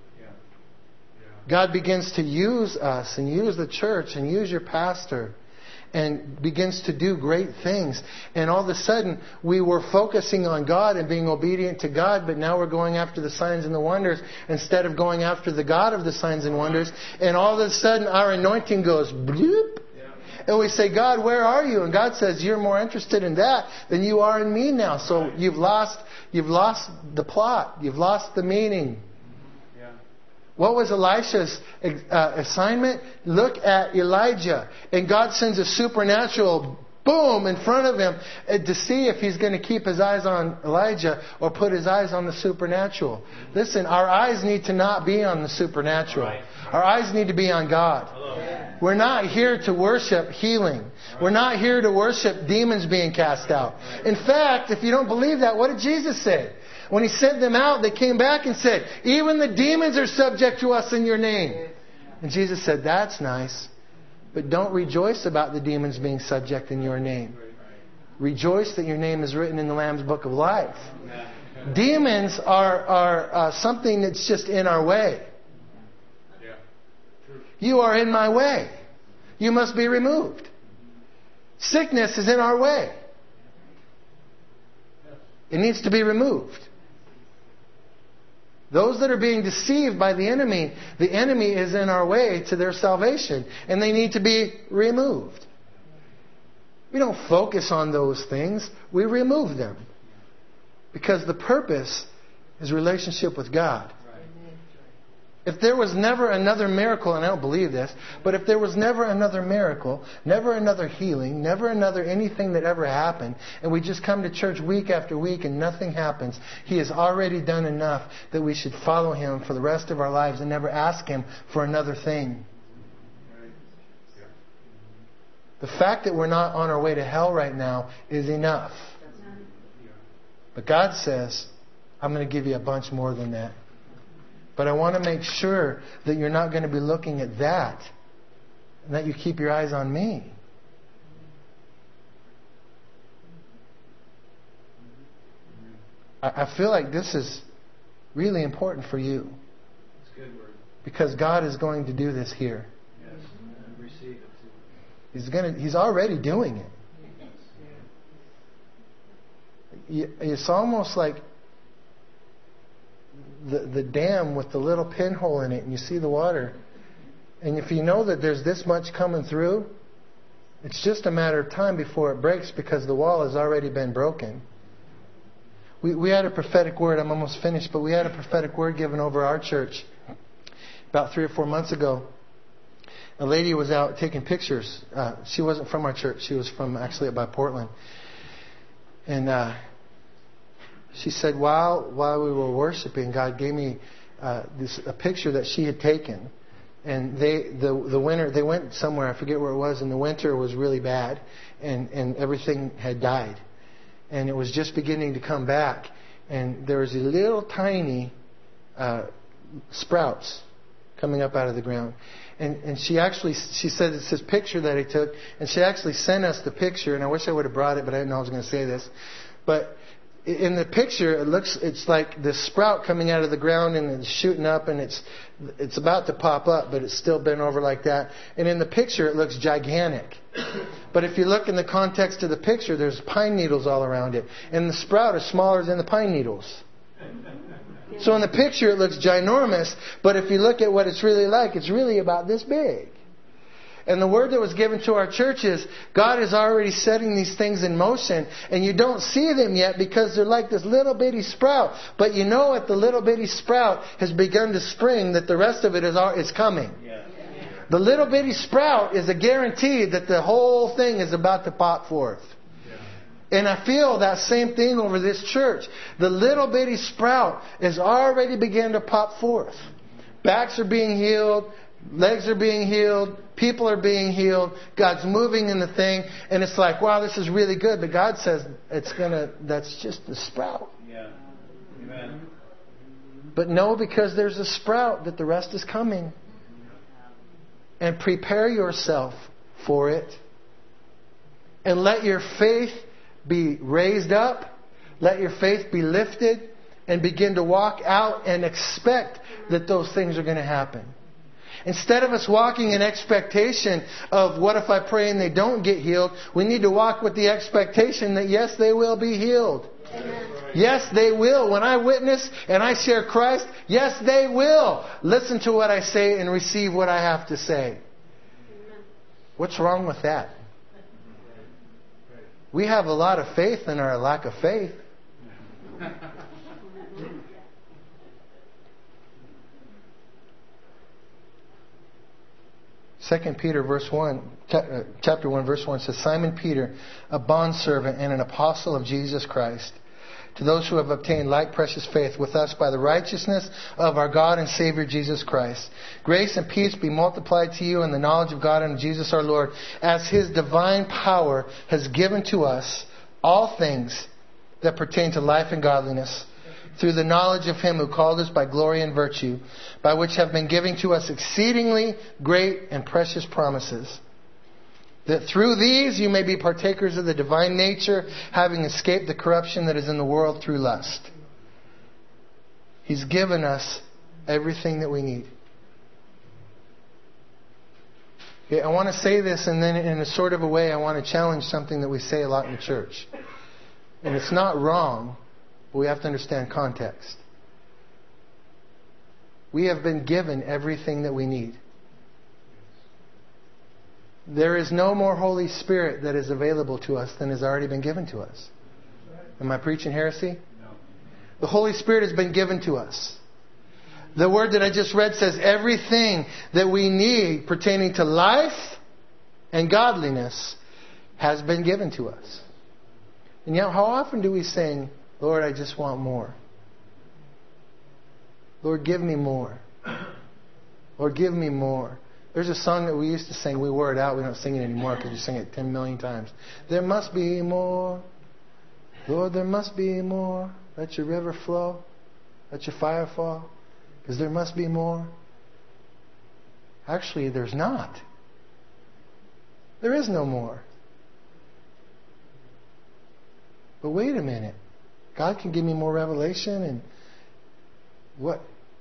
God begins to use us and use the church and use your pastor and begins to do great things. And all of a sudden, we were focusing on God and being obedient to God, but now we're going after the signs and the wonders instead of going after the God of the signs and wonders. And all of a sudden, our anointing goes bloop. And we say, God, where are you? And God says, you're more interested in that than you are in me now. So you've lost, you've lost the plot. You've lost the meaning. What was Elisha's uh, assignment? Look at Elijah. And God sends a supernatural boom in front of him to see if he's going to keep his eyes on Elijah or put his eyes on the supernatural. Listen, our eyes need to not be on the supernatural. Our eyes need to be on God. We're not here to worship healing. We're not here to worship demons being cast out. In fact, if you don't believe that, what did Jesus say? When He sent them out, they came back and said, even the demons are subject to us in your name. And Jesus said, that's nice. But don't rejoice about the demons being subject in your name. Rejoice that your name is written in the Lamb's Book of Life. Demons are, are uh, something that's just in our way. You are in my way. You must be removed. Sickness is in our way. It needs to be removed. Those that are being deceived by the enemy, the enemy is in our way to their salvation, and they need to be removed. We don't focus on those things. We remove them. Because the purpose is relationship with God. If there was never another miracle, and I don't believe this, but if there was never another miracle, never another healing, never another anything that ever happened, and we just come to church week after week and nothing happens, He has already done enough that we should follow Him for the rest of our lives and never ask Him for another thing. The fact that we're not on our way to hell right now is enough. But God says, I'm going to give you a bunch more than that. But I want to make sure that you're not going to be looking at that, and that you keep your eyes on me. I, I feel like this is really important for you. Because God is going to do this here. He's going to, He's already doing it. It's almost like The, the dam with the little pinhole in it, and you see the water, And if you know that there's this much coming through, it's just a matter of time before it breaks, because the wall has already been broken. We, we had a prophetic word. I'm almost finished, but we had a prophetic word given over our church about three or four months ago. A lady was out taking pictures. Uh, she wasn't from our church. She was from actually by Portland. And uh, she said, while while we were worshiping, God gave me uh, this a picture that she had taken. And they the the winter they went somewhere, I forget where it was, and the winter was really bad, and and everything had died, and it was just beginning to come back, and there was a little tiny uh, sprouts coming up out of the ground, and and she actually she said it's this picture that I took, and she actually sent us the picture, and I wish I would have brought it, but I didn't know I was going to say this, but in the picture, it looks it's like this sprout coming out of the ground and it's shooting up, and it's it's about to pop up, but it's still bent over like that. And in the picture, it looks gigantic. But if you look in the context of the picture, there's pine needles all around it, and the sprout is smaller than the pine needles. So in the picture, it looks ginormous, but if you look at what it's really like, it's really about this big. And the word that was given to our church is, God is already setting these things in motion, and you don't see them yet because they're like this little bitty sprout. But you know at the little bitty sprout has begun to spring that the rest of it is is coming. Yeah. The little bitty sprout is a guarantee that the whole thing is about to pop forth. Yeah. And I feel that same thing over this church. The little bitty sprout is already begun to pop forth. Backs are being healed. Legs are being healed. People are being healed. God's moving in the thing. And it's like, wow, this is really good. But God says it's going to, that's just the sprout. Yeah. Amen. But know, because there's a sprout, that the rest is coming. And prepare yourself for it. And let your faith be raised up. Let your faith be lifted. And begin to walk out and expect that those things are going to happen. Instead of us walking in expectation of what if I pray and they don't get healed, we need to walk with the expectation that yes, they will be healed. Amen. Yes, they will. When I witness and I share Christ, yes, they will. Listen to what I say and receive what I have to say. Amen. What's wrong with that? We have a lot of faith in our lack of faith. Second Peter verse one, chapter one verse one says, Simon Peter, a bondservant and an apostle of Jesus Christ, to those who have obtained like precious faith with us by the righteousness of our God and Savior Jesus Christ. Grace and peace be multiplied to you in the knowledge of God and Jesus our Lord, as His divine power has given to us all things that pertain to life and godliness, through the knowledge of Him who called us by glory and virtue, by which have been given to us exceedingly great and precious promises, that through these you may be partakers of the divine nature, having escaped the corruption that is in the world through lust. He's given us everything that we need. Okay, I want to say this, and then in a sort of a way I want to challenge something that we say a lot in the church. And it's not wrong, but we have to understand context. We have been given everything that we need. There is no more Holy Spirit that is available to us than has already been given to us. Am I preaching heresy? No. The Holy Spirit has been given to us. The word that I just read says everything that we need pertaining to life and godliness has been given to us. And yet, how often do we sing, Lord, I just want more. Lord, give me more. Lord, give me more. There's a song that we used to sing. We wore it out. We don't sing it anymore because you sing it ten million times. There must be more. Lord, there must be more. Let your river flow. Let your fire fall. Because there must be more. Actually, there's not. There is no more. But wait a minute. God can give me more revelation and what?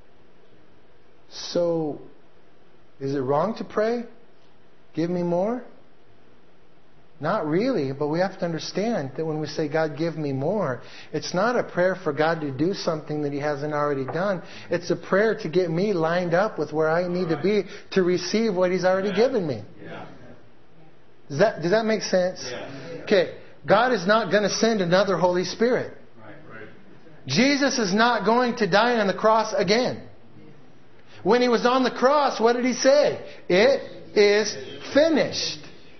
So, is it wrong to pray? Give me more? Not really, but we have to understand that when we say, God, give me more, it's not a prayer for God to do something that He hasn't already done. It's a prayer to get me lined up with where I need to be to receive what He's already given me. Does that, does that make sense? Okay, God is not going to send another Holy Spirit. Jesus is not going to die on the cross again. When He was on the cross, what did He say? It is finished.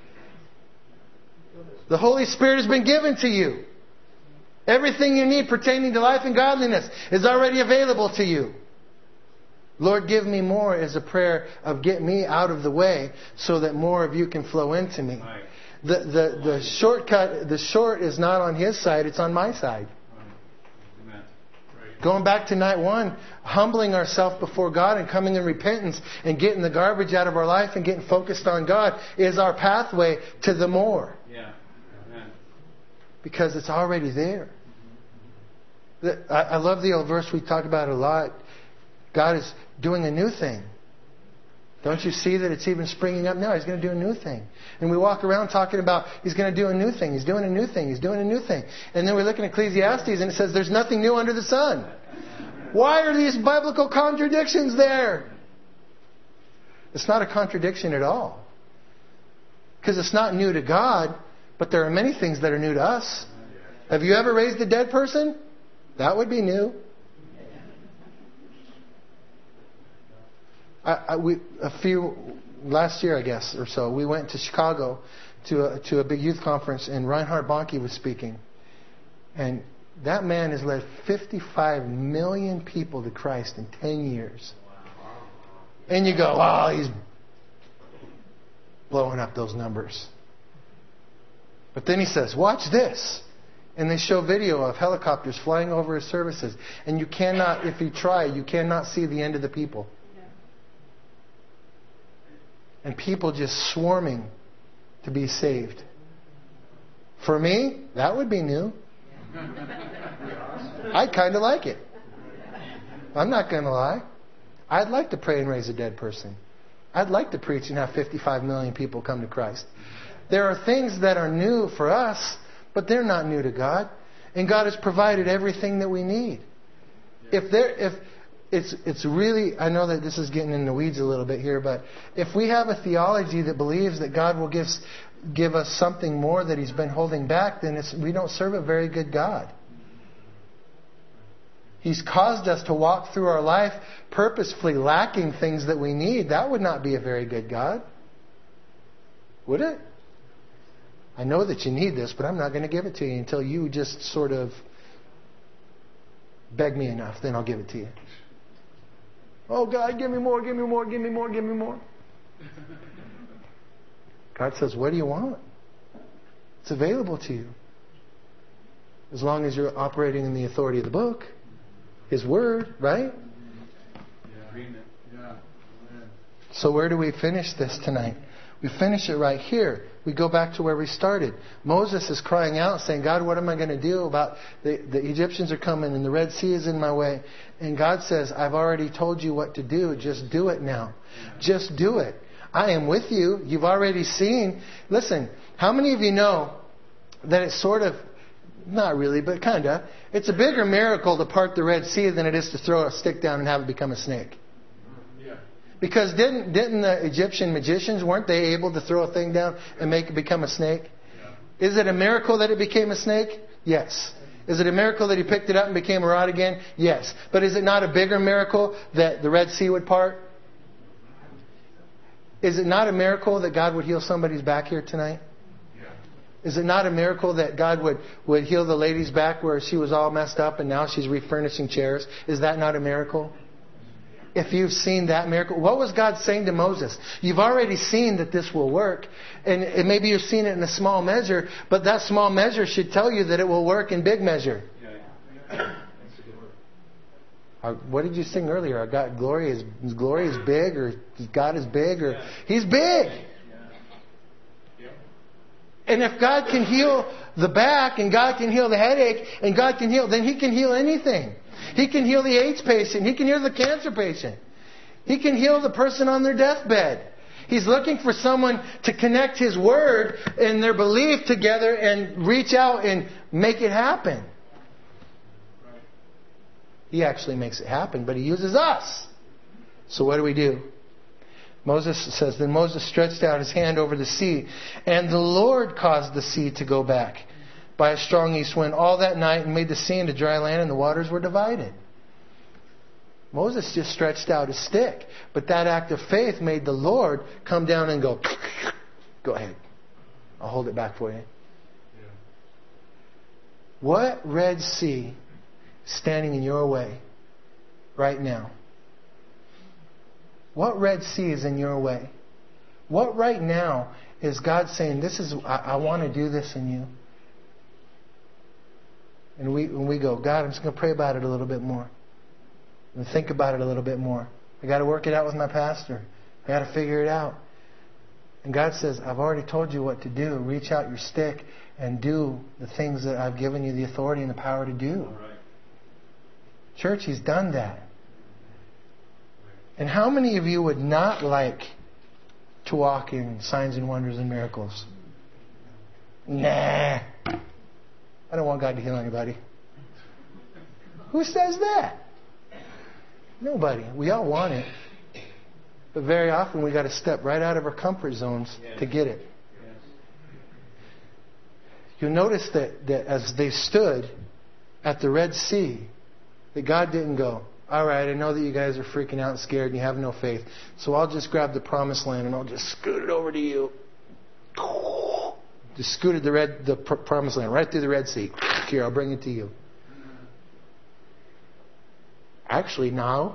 The Holy Spirit has been given to you. Everything you need pertaining to life and godliness is already available to you. Lord, give me more is a prayer of get me out of the way so that more of you can flow into me. The, the, the shortcut, the short is not on His side, it's on my side. Going back to night one, humbling ourselves before God and coming in repentance and getting the garbage out of our life and getting focused on God is our pathway to the more. Yeah. Amen. Because it's already there. I, I love the old verse, we talk about it a lot. God is doing a new thing. Don't you see that it's even springing up now? He's going to do a new thing. And we walk around talking about He's going to do a new thing. He's doing a new thing. He's doing a new thing. And then we look in Ecclesiastes and it says there's nothing new under the sun. Why are these biblical contradictions there? It's not a contradiction at all. Because it's not new to God, but there are many things that are new to us. Have you ever raised a dead person? That would be new. I, I, we, a few last year, I guess, or so, we went to Chicago to a, to a big youth conference, and Reinhard Bonnke was speaking, and that man has led fifty-five million people to Christ in ten years. And you go, "Oh, he's blowing up those numbers." But then he says, "Watch this." And they show video of helicopters flying over his services, and you cannot, if you try, you cannot see the end of the people. And people just swarming to be saved. For me, that would be new. I'd kind of like it. I'm not going to lie. I'd like to pray and raise a dead person. I'd like to preach and have fifty-five million people come to Christ. There are things that are new for us, but they're not new to God. And God has provided everything that we need. If there, if It's it's really, I know that this is getting in the weeds a little bit here, but if we have a theology that believes that God will give, give us something more that He's been holding back, then it's, we don't serve a very good God. He's caused us to walk through our life purposefully lacking things that we need. That would not be a very good God. Would it? I know that you need this, but I'm not going to give it to you until you just sort of beg me enough. Then I'll give it to you. Oh, God, give me more, give me more, give me more, give me more. God says, what do you want? It's available to you. As long as you're operating in the authority of the book, His Word, right? Yeah. Yeah. So where do we finish this tonight? We finish it right here. We go back to where we started. Moses is crying out saying, God, what am I going to do about the, the Egyptians are coming and the Red Sea is in my way? And God says, I've already told you what to do. Just do it now. Just do it. I am with you. You've already seen. Listen, how many of you know that it's sort of, not really, but kind of, it's a bigger miracle to part the Red Sea than it is to throw a stick down and have it become a snake? Because didn't didn't the Egyptian magicians, weren't they able to throw a thing down and make it become a snake? Yeah. Is it a miracle that it became a snake? Yes. Is it a miracle that he picked it up and became a rod again? Yes. But is it not a bigger miracle that the Red Sea would part? Is it not a miracle that God would heal somebody's back here tonight? Yeah. Is it not a miracle that God would, would heal the lady's back where she was all messed up and now she's refurnishing chairs? Is that not a miracle? If you've seen that miracle, what was God saying to Moses? You've already seen that this will work. And, and maybe you've seen it in a small measure, but that small measure should tell you that it will work in big measure. Yeah. Our, what did you sing earlier? Our God, glory is, His glory is big, or God is big, or yeah. He's big. Yeah. Yeah. And if God can heal the back, and God can heal the headache, and God can heal, then He can heal anything. He can heal the AIDS patient. He can heal the cancer patient. He can heal the person on their deathbed. He's looking for someone to connect His Word and their belief together and reach out and make it happen. He actually makes it happen, but He uses us. So what do we do? Moses says, then Moses stretched out his hand over the sea, and the Lord caused the sea to go back by a strong east wind all that night and made the sea into dry land, and the waters were divided. Moses just stretched out his stick, but that act of faith made the Lord come down and go, go ahead. I'll hold it back for you. Yeah. What Red Sea is standing in your way right now? What Red Sea is in your way? What right now is God saying, this is, I, I want to do this in you? And we, when we go, God, I'm just going to pray about it a little bit more. And think about it a little bit more. I got to work it out with my pastor. I got to figure it out. And God says, I've already told you what to do. Reach out your stick and do the things that I've given you the authority and the power to do. All right. Church, He's done that. And how many of you would not like to walk in signs and wonders and miracles? Nah. I don't want God to heal anybody. Who says that? Nobody. We all want it. But very often we got to step right out of our comfort zones yes. to get it. Yes. You'll notice that, that as they stood at the Red Sea, that God didn't go, all right, I know that you guys are freaking out and scared and you have no faith, so I'll just grab the promised land and I'll just scoot it over to you. Just scooted the red, the pr- promised land right through the Red Sea. Here, I'll bring it to you. Actually, no.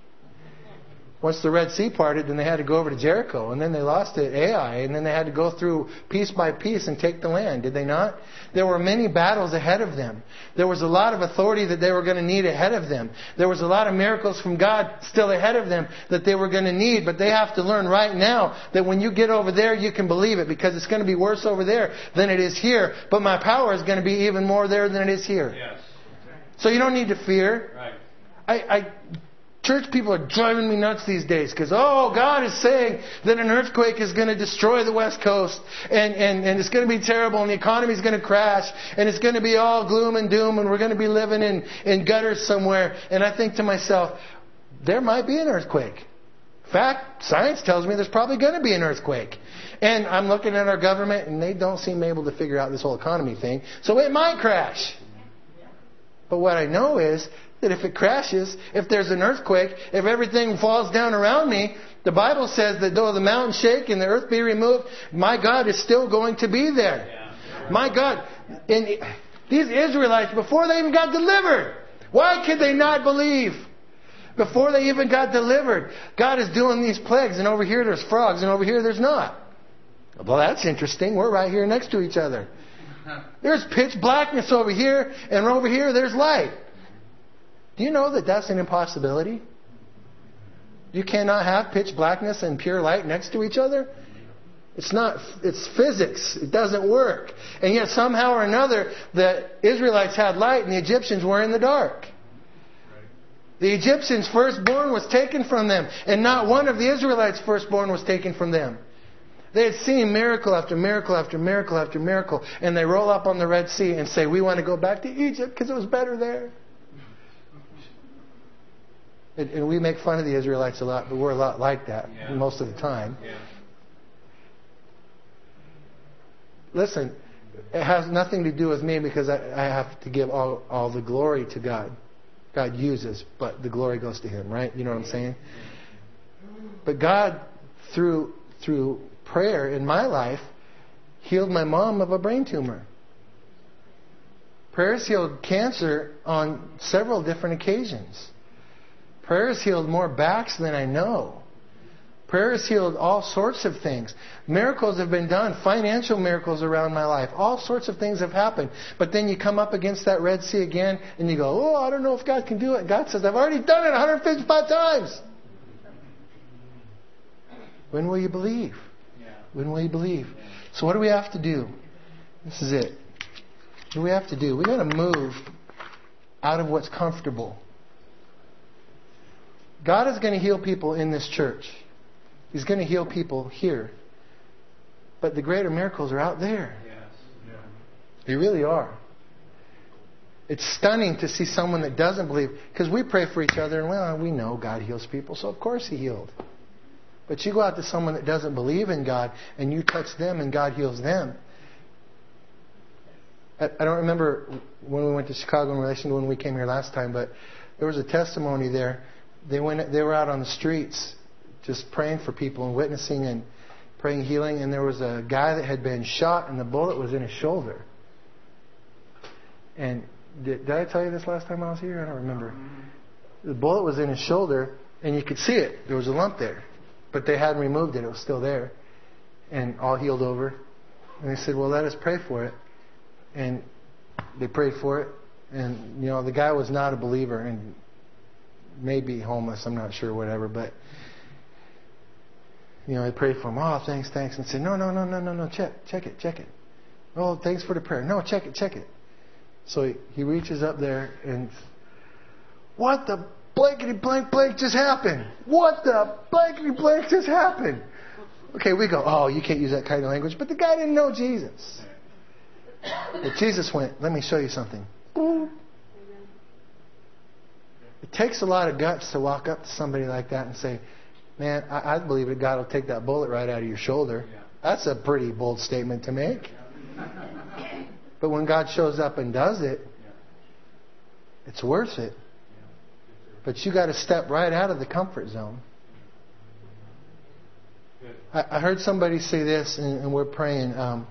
Once the Red Sea parted, then they had to go over to Jericho, and then they lost it at Ai, and then they had to go through piece by piece and take the land. Did they not? There were many battles ahead of them. There was a lot of authority that they were going to need ahead of them. There was a lot of miracles from God still ahead of them that they were going to need, but they have to learn right now that when you get over there, you can believe it, because it's going to be worse over there than it is here, but my power is going to be even more there than it is here. Yes. So you don't need to fear. Right. I... I Church people are driving me nuts these days because, oh, God is saying that an earthquake is going to destroy the West Coast and, and, and it's going to be terrible and the economy is going to crash and it's going to be all gloom and doom and we're going to be living in, in gutters somewhere. And I think to myself, there might be an earthquake. In fact, science tells me there's probably going to be an earthquake. And I'm looking at our government and they don't seem able to figure out this whole economy thing. So it might crash. But what I know is that if it crashes, if there's an earthquake, if everything falls down around me, the Bible says that though the mountains shake and the earth be removed, my God is still going to be there. Yeah. My God. And these Israelites, before they even got delivered, why could they not believe? Before they even got delivered, God is doing these plagues, and over here there's frogs, and over here there's not. Well, that's interesting. We're right here next to each other. There's pitch blackness over here, and over here there's light. Do you know that that's an impossibility? You cannot have pitch blackness and pure light next to each other. It's not, it's physics. It doesn't work. And yet somehow or another, the Israelites had light and the Egyptians were in the dark. The Egyptians' firstborn was taken from them, and not one of the Israelites' firstborn was taken from them. They had seen miracle after miracle after miracle after miracle, and they roll up on the Red Sea and say, we want to go back to Egypt because it was better there. And, and we make fun of the Israelites a lot, but we're a lot like that yeah. most of the time. Yeah. Listen, it has nothing to do with me because I, I have to give all, all the glory to God. God uses, but the glory goes to Him, right? You know what I'm saying? But God, through through prayer in my life, healed my mom of a brain tumor. Prayers healed cancer on several different occasions. Prayers healed more backs than I know. Prayers healed all sorts of things. Miracles have been done. Financial miracles around my life. All sorts of things have happened. But then you come up against that Red Sea again and you go, oh, I don't know if God can do it. And God says, I've already done it one hundred fifty-five times. When will you believe? When will you believe? So what do we have to do? This is it. What do we have to do? We've got to move out of what's comfortable. God is going to heal people in this church. He's going to heal people here. But the greater miracles are out there. Yes. Yeah. They really are. It's stunning to see someone that doesn't believe. Because we pray for each other and well, we know God heals people. So of course He healed. But you go out to someone that doesn't believe in God and you touch them and God heals them. I, I don't remember when we went to Chicago in relation to when we came here last time, but there was a testimony there. They went. They were out on the streets just praying for people and witnessing and praying healing. And there was a guy that had been shot and the bullet was in his shoulder. And did, did I tell you this last time I was here? I don't remember. The bullet was in his shoulder and you could see it. There was a lump there. But they hadn't removed it. It was still there. And all healed over. And they said, well, let us pray for it. And they prayed for it. And, you know, the guy was not a believer and maybe homeless. I'm not sure, whatever. But, you know, they prayed for him. Oh, thanks, thanks. And said, no, no, no, no, no, no. Check, check it, check it. Oh, thanks for the prayer. No, check it, check it. So he, he reaches up there and, what the blankety blank blank just happened? What the blankety blank just happened? Okay, we go, oh, you can't use that kind of language. But the guy didn't know Jesus. But Jesus went, let me show you something. Boom. It takes a lot of guts to walk up to somebody like that and say, man, I, I believe that God will take that bullet right out of your shoulder. That's a pretty bold statement to make. But when God shows up and does it, it's worth it. But you got to step right out of the comfort zone. I, I heard somebody say this, and, and we're praying. Um,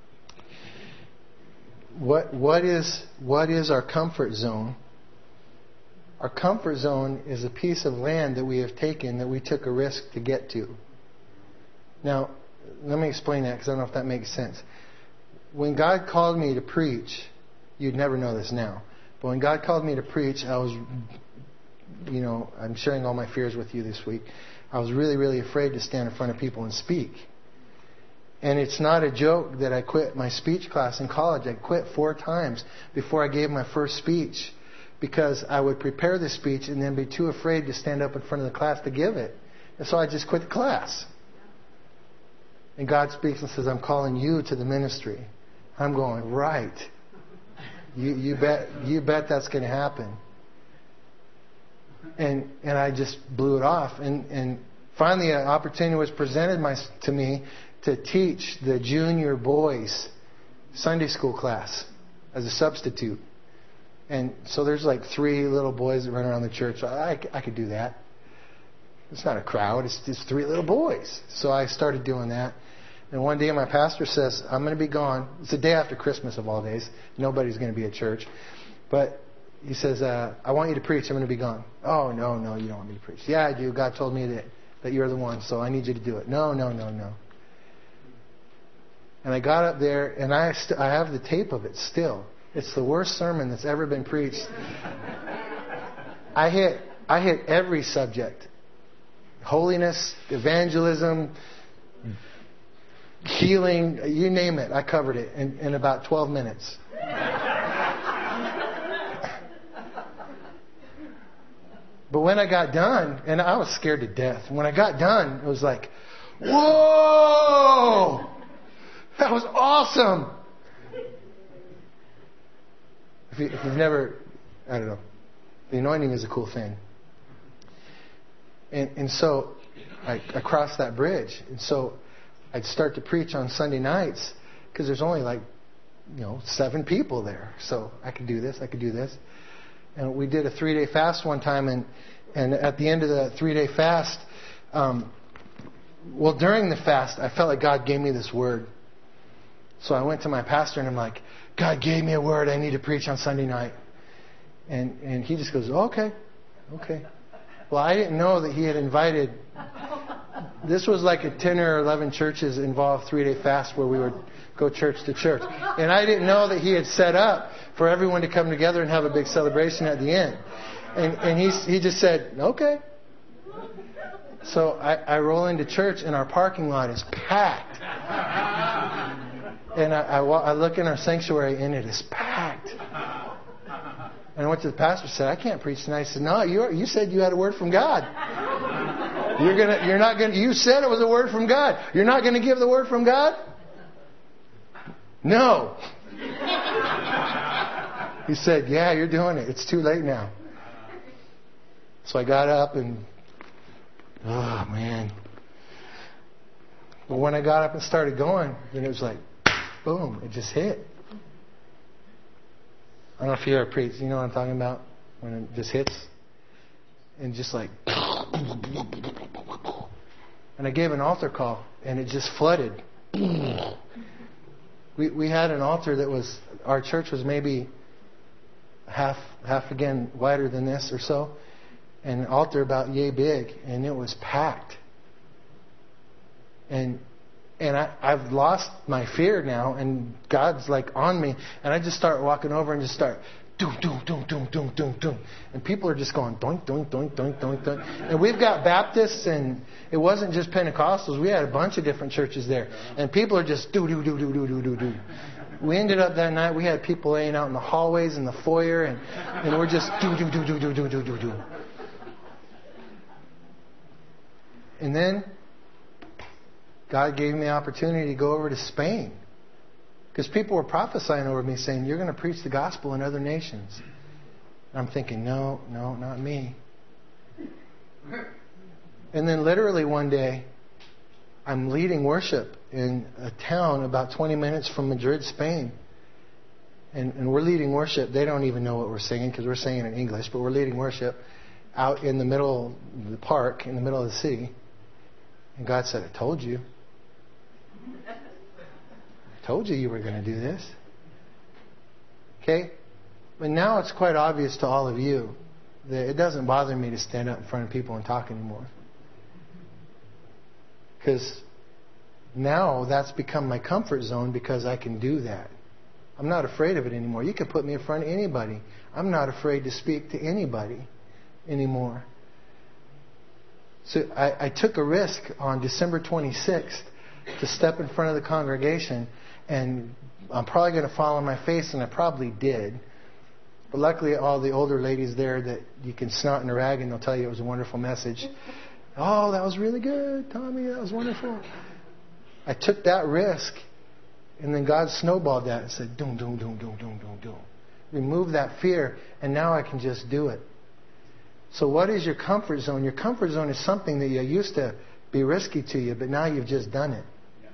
what what is what is our comfort zone? Our comfort zone is a piece of land that we have taken that we took a risk to get to. Now, let me explain that because I don't know if that makes sense. When God called me to preach, you'd never know this now, but when God called me to preach, I was, you know, I'm sharing all my fears with you this week. I was really, really afraid to stand in front of people and speak. And it's not a joke that I quit my speech class in college. I quit four times before I gave my first speech because I would prepare the speech and then be too afraid to stand up in front of the class to give it. And so I just quit the class. And God speaks and says, I'm calling you to the ministry. I'm going, right. You, you bet, you bet that's going to happen. And and I just blew it off. And, and finally an opportunity was presented my, to me to teach the junior boys Sunday school class as a substitute. And so there's like three little boys that run around the church. I, I could do that. It's not a crowd. It's just three little boys. So I started doing that. And one day my pastor says, I'm going to be gone. It's the day after Christmas of all days. Nobody's going to be at church. But he says, uh, I want you to preach. I'm going to be gone. Oh, no, no, you don't want me to preach. Yeah, I do. God told me that, that you're the one, so I need you to do it. No, no, no, no. And I got up there, and I, st- I have the tape of it still. It's the worst sermon that's ever been preached. I hit, I hit every subject. Holiness, evangelism, healing, you name it. I covered it in, in about twelve minutes. But when I got done, and I was scared to death. When I got done, it was like, whoa! That was awesome! If, you, if you've never, I don't know, the anointing is a cool thing. And, and so I, I crossed that bridge. And so I'd start to preach on Sunday nights because there's only like, you know, seven people there. So I could do this, I could do this. And we did a three-day fast one time, and, and at the end of the three-day fast, um, well, during the fast, I felt like God gave me this word. So I went to my pastor, and I'm like, God gave me a word. I need to preach on Sunday night. And and he just goes, okay, okay. Well, I didn't know that he had invited. This was like a ten or eleven churches involved three-day fast where we would go church to church. And I didn't know that he had set up for everyone to come together and have a big celebration at the end. And and he he just said, okay. So I, I roll into church and our parking lot is packed. And I, I, I look in our sanctuary and it is packed. And I went to the pastor and said, I can't preach tonight. He said, no, you you said you had a word from God. You're gonna, you're not gonna, you said it was a word from God. You're not gonna give the word from God? No. He said, yeah, you're doing it. It's too late now. So I got up and, oh man. But when I got up and started going, then it was like, boom, it just hit. I don't know if you ever preach. You know what I'm talking about? When it just hits. And just like, and I gave an altar call and it just flooded. We we had an altar that was, our church was maybe half, half again wider than this or so. And an altar about yay big. And it was packed. And and I, I've lost my fear now. And God's like on me. And I just start walking over and just start doom, doom, doom, doom, doom, doom, doom. And people are just going doink, doink, doink, doink, doink, doink. And we've got Baptists, and it wasn't just Pentecostals. We had a bunch of different churches there. And people are just do, do, do, do, do, do, do, do. We ended up that night, we had people laying out in the hallways and the foyer, and, and we're just do, do, do, do, do, do, do, do, do. And then God gave me the opportunity to go over to Spain. Because people were prophesying over me saying, you're going to preach the gospel in other nations. And I'm thinking, no, no, not me. And then literally one day, I'm leading worship in a town about twenty minutes from Madrid, Spain. And, and we're leading worship. They don't even know what we're singing because we're singing in English, but we're leading worship out in the middle of the park, in the middle of the city. And God said, I told you. I told you you were going to do this. Okay? But now it's quite obvious to all of you that it doesn't bother me to stand up in front of people and talk anymore. Because now that's become my comfort zone because I can do that. I'm not afraid of it anymore. You can put me in front of anybody. I'm not afraid to speak to anybody anymore. So I, I took a risk on December twenty-sixth to step in front of the congregation, and I'm probably going to fall on my face, and I probably did. But luckily, all the older ladies there that you can snot in a rag and they'll tell you it was a wonderful message. Oh, that was really good, Tommy. That was wonderful. I took that risk, and then God snowballed that and said, doom, doom, doom, doom, doom, doom, doom. Remove that fear, and now I can just do it. So what is your comfort zone? Your comfort zone is something that you used to be risky to you, but now you've just done it.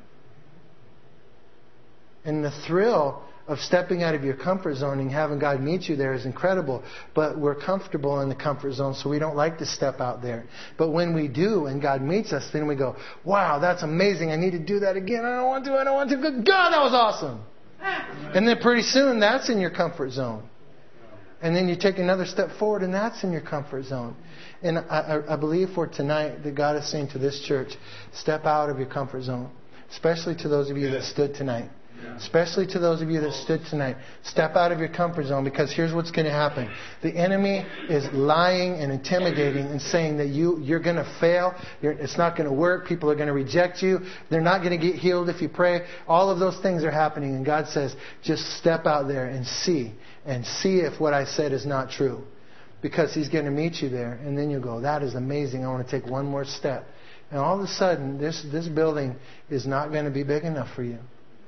And the thrill of stepping out of your comfort zone and having God meet you there is incredible. But we're comfortable in the comfort zone, so we don't like to step out there. But when we do and God meets us, then we go, wow, that's amazing. I need to do that again. I don't want to. I don't want to. God, that was awesome. And then pretty soon that's in your comfort zone. And then you take another step forward and that's in your comfort zone. And I, I believe for tonight that God is saying to this church, step out of your comfort zone. Especially to those of you that stood tonight. Especially to those of you that stood tonight. Step out of your comfort zone, because here's what's going to happen. The enemy is lying and intimidating and saying that you, you're going to fail. You're, it's not going to work. People are going to reject you. They're not going to get healed if you pray. All of those things are happening. And God says, just step out there and see. And see if what I said is not true. Because He's going to meet you there. And then you'll go, that is amazing. I want to take one more step. And all of a sudden, this, this building is not going to be big enough for you.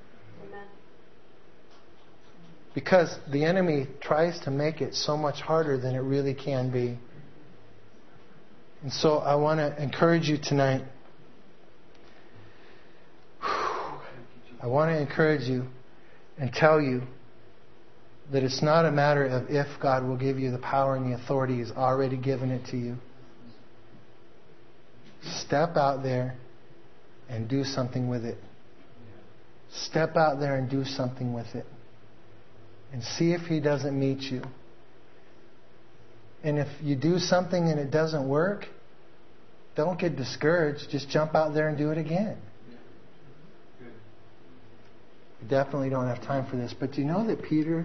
Because the enemy tries to make it so much harder than it really can be. And so I want to encourage you tonight. I want to encourage you and tell you that it's not a matter of if God will give you the power and the authority. He's already given it to you. Step out there and do something with it. Step out there and do something with it. And see if He doesn't meet you. And if you do something and it doesn't work, don't get discouraged. Just jump out there and do it again. We definitely don't have time for this. But do you know that Peter,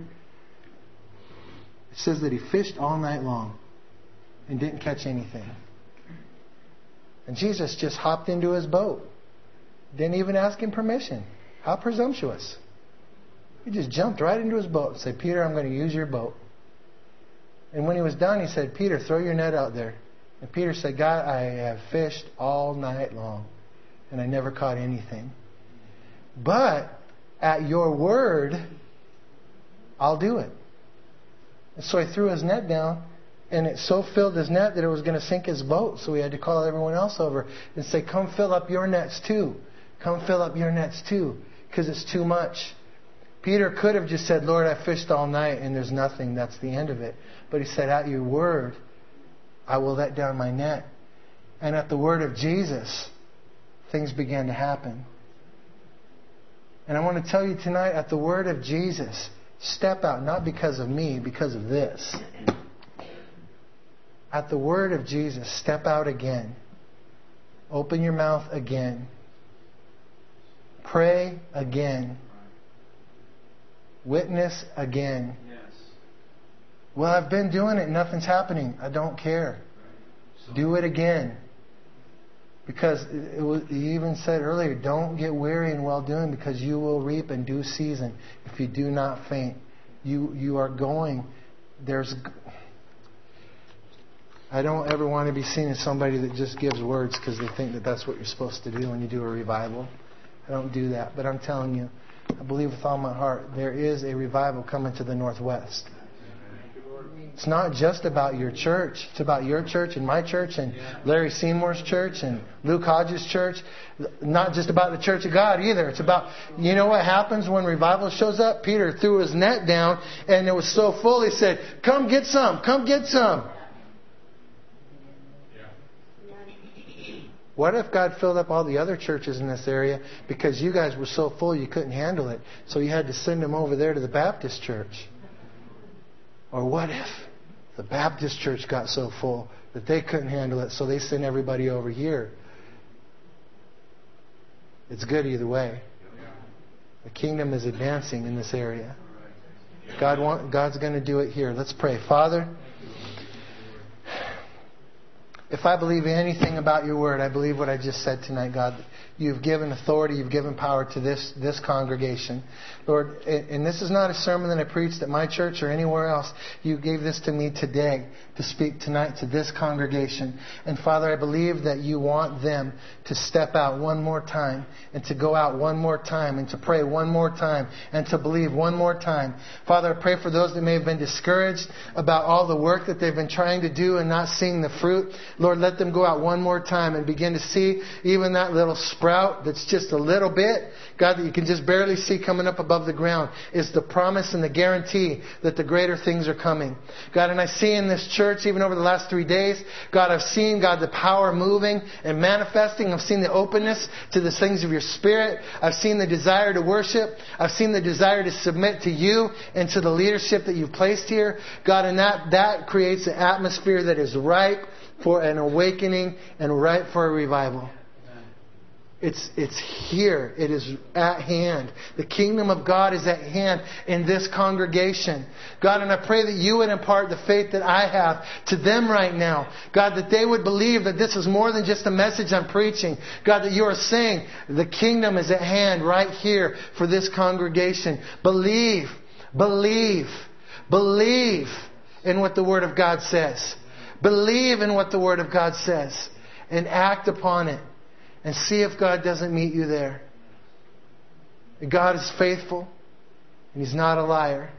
it says that he fished all night long and didn't catch anything. And Jesus just hopped into His boat. Didn't even ask Him permission. How presumptuous. He just jumped right into His boat and said, Peter, I'm going to use your boat. And when He was done, He said, Peter, throw your net out there. And Peter said, God, I have fished all night long, and I never caught anything. But at your word, I'll do it. And so he threw his net down, and it so filled his net that it was going to sink his boat. So he had to call everyone else over and say, come fill up your nets too. Come fill up your nets too, because it's too much. Peter could have just said, Lord, I fished all night and there's nothing. That's the end of it. But he said, at your word, I will let down my net. And at the word of Jesus, things began to happen. And I want to tell you tonight, at the word of Jesus, step out, not because of me, because of this. At the word of Jesus, step out again. Open your mouth again. Pray again. Witness again. Yes. Well, I've been doing it. Nothing's happening. I don't care. Do it again. Because it was, he even said earlier, don't get weary in well doing, because you will reap in due season if you do not faint. You you are going. There's. I don't ever want to be seen as somebody that just gives words because they think that that's what you're supposed to do when you do a revival. I don't do that. But I'm telling you, I believe with all my heart, there is a revival coming to the Northwest. It's not just about your church. It's about your church and my church and Larry Seymour's church and Luke Hodges' church. Not just about the church of God either. It's about, you know what happens when revival shows up? Peter threw his net down and it was so full he said, come get some, come get some. What if God filled up all the other churches in this area because you guys were so full you couldn't handle it, so you had to send them over there to the Baptist church? Or what if the Baptist church got so full that they couldn't handle it, so they sent everybody over here? It's good either way. The kingdom is advancing in this area. God want, God's going to do it here. Let's pray. Father, if I believe anything about your word, I believe what I just said tonight, God. You've given authority, you've given power to this this congregation. Lord, and this is not a sermon that I preached at my church or anywhere else. You gave this to me today to speak tonight to this congregation. And Father, I believe that you want them to step out one more time and to go out one more time and to pray one more time and to believe one more time. Father, I pray for those that may have been discouraged about all the work that they've been trying to do and not seeing the fruit. Lord, let them go out one more time and begin to see even that little sprout that's just a little bit, God, that you can just barely see coming up above the ground, is the promise and the guarantee that the greater things are coming. God, and I see in this church, even over the last three days, God, I've seen, God, the power moving and manifesting. I've seen the openness to the things of your Spirit. I've seen the desire to worship. I've seen the desire to submit to you and to the leadership that you've placed here. God, and that, that creates an atmosphere that is ripe for an awakening and ripe for a revival. It's it's here. It is at hand. The kingdom of God is at hand in this congregation. God, and I pray that you would impart the faith that I have to them right now. God, that they would believe that this is more than just a message I'm preaching. God, that you are saying the kingdom is at hand right here for this congregation. Believe, believe, believe in what the Word of God says. Believe in what the Word of God says and act upon it. And see if God doesn't meet you there. God is faithful. And He's not a liar.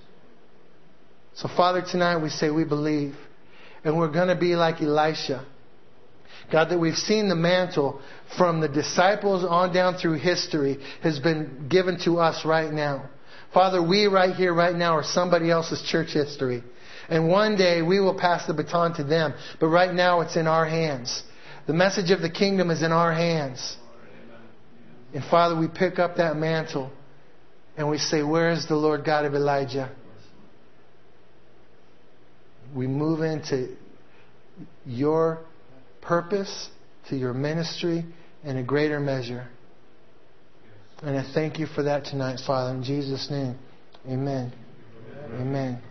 So Father, tonight we say we believe. And we're going to be like Elisha. God, that we've seen the mantle from the disciples on down through history has been given to us right now. Father, we right here, right now are somebody else's church history. And one day we will pass the baton to them. But right now it's in our hands. The message of the kingdom is in our hands. And Father, we pick up that mantle and we say, where is the Lord God of Elijah? We move into your purpose, to your ministry in a greater measure. And I thank you for that tonight, Father. In Jesus' name, amen. Amen. Amen.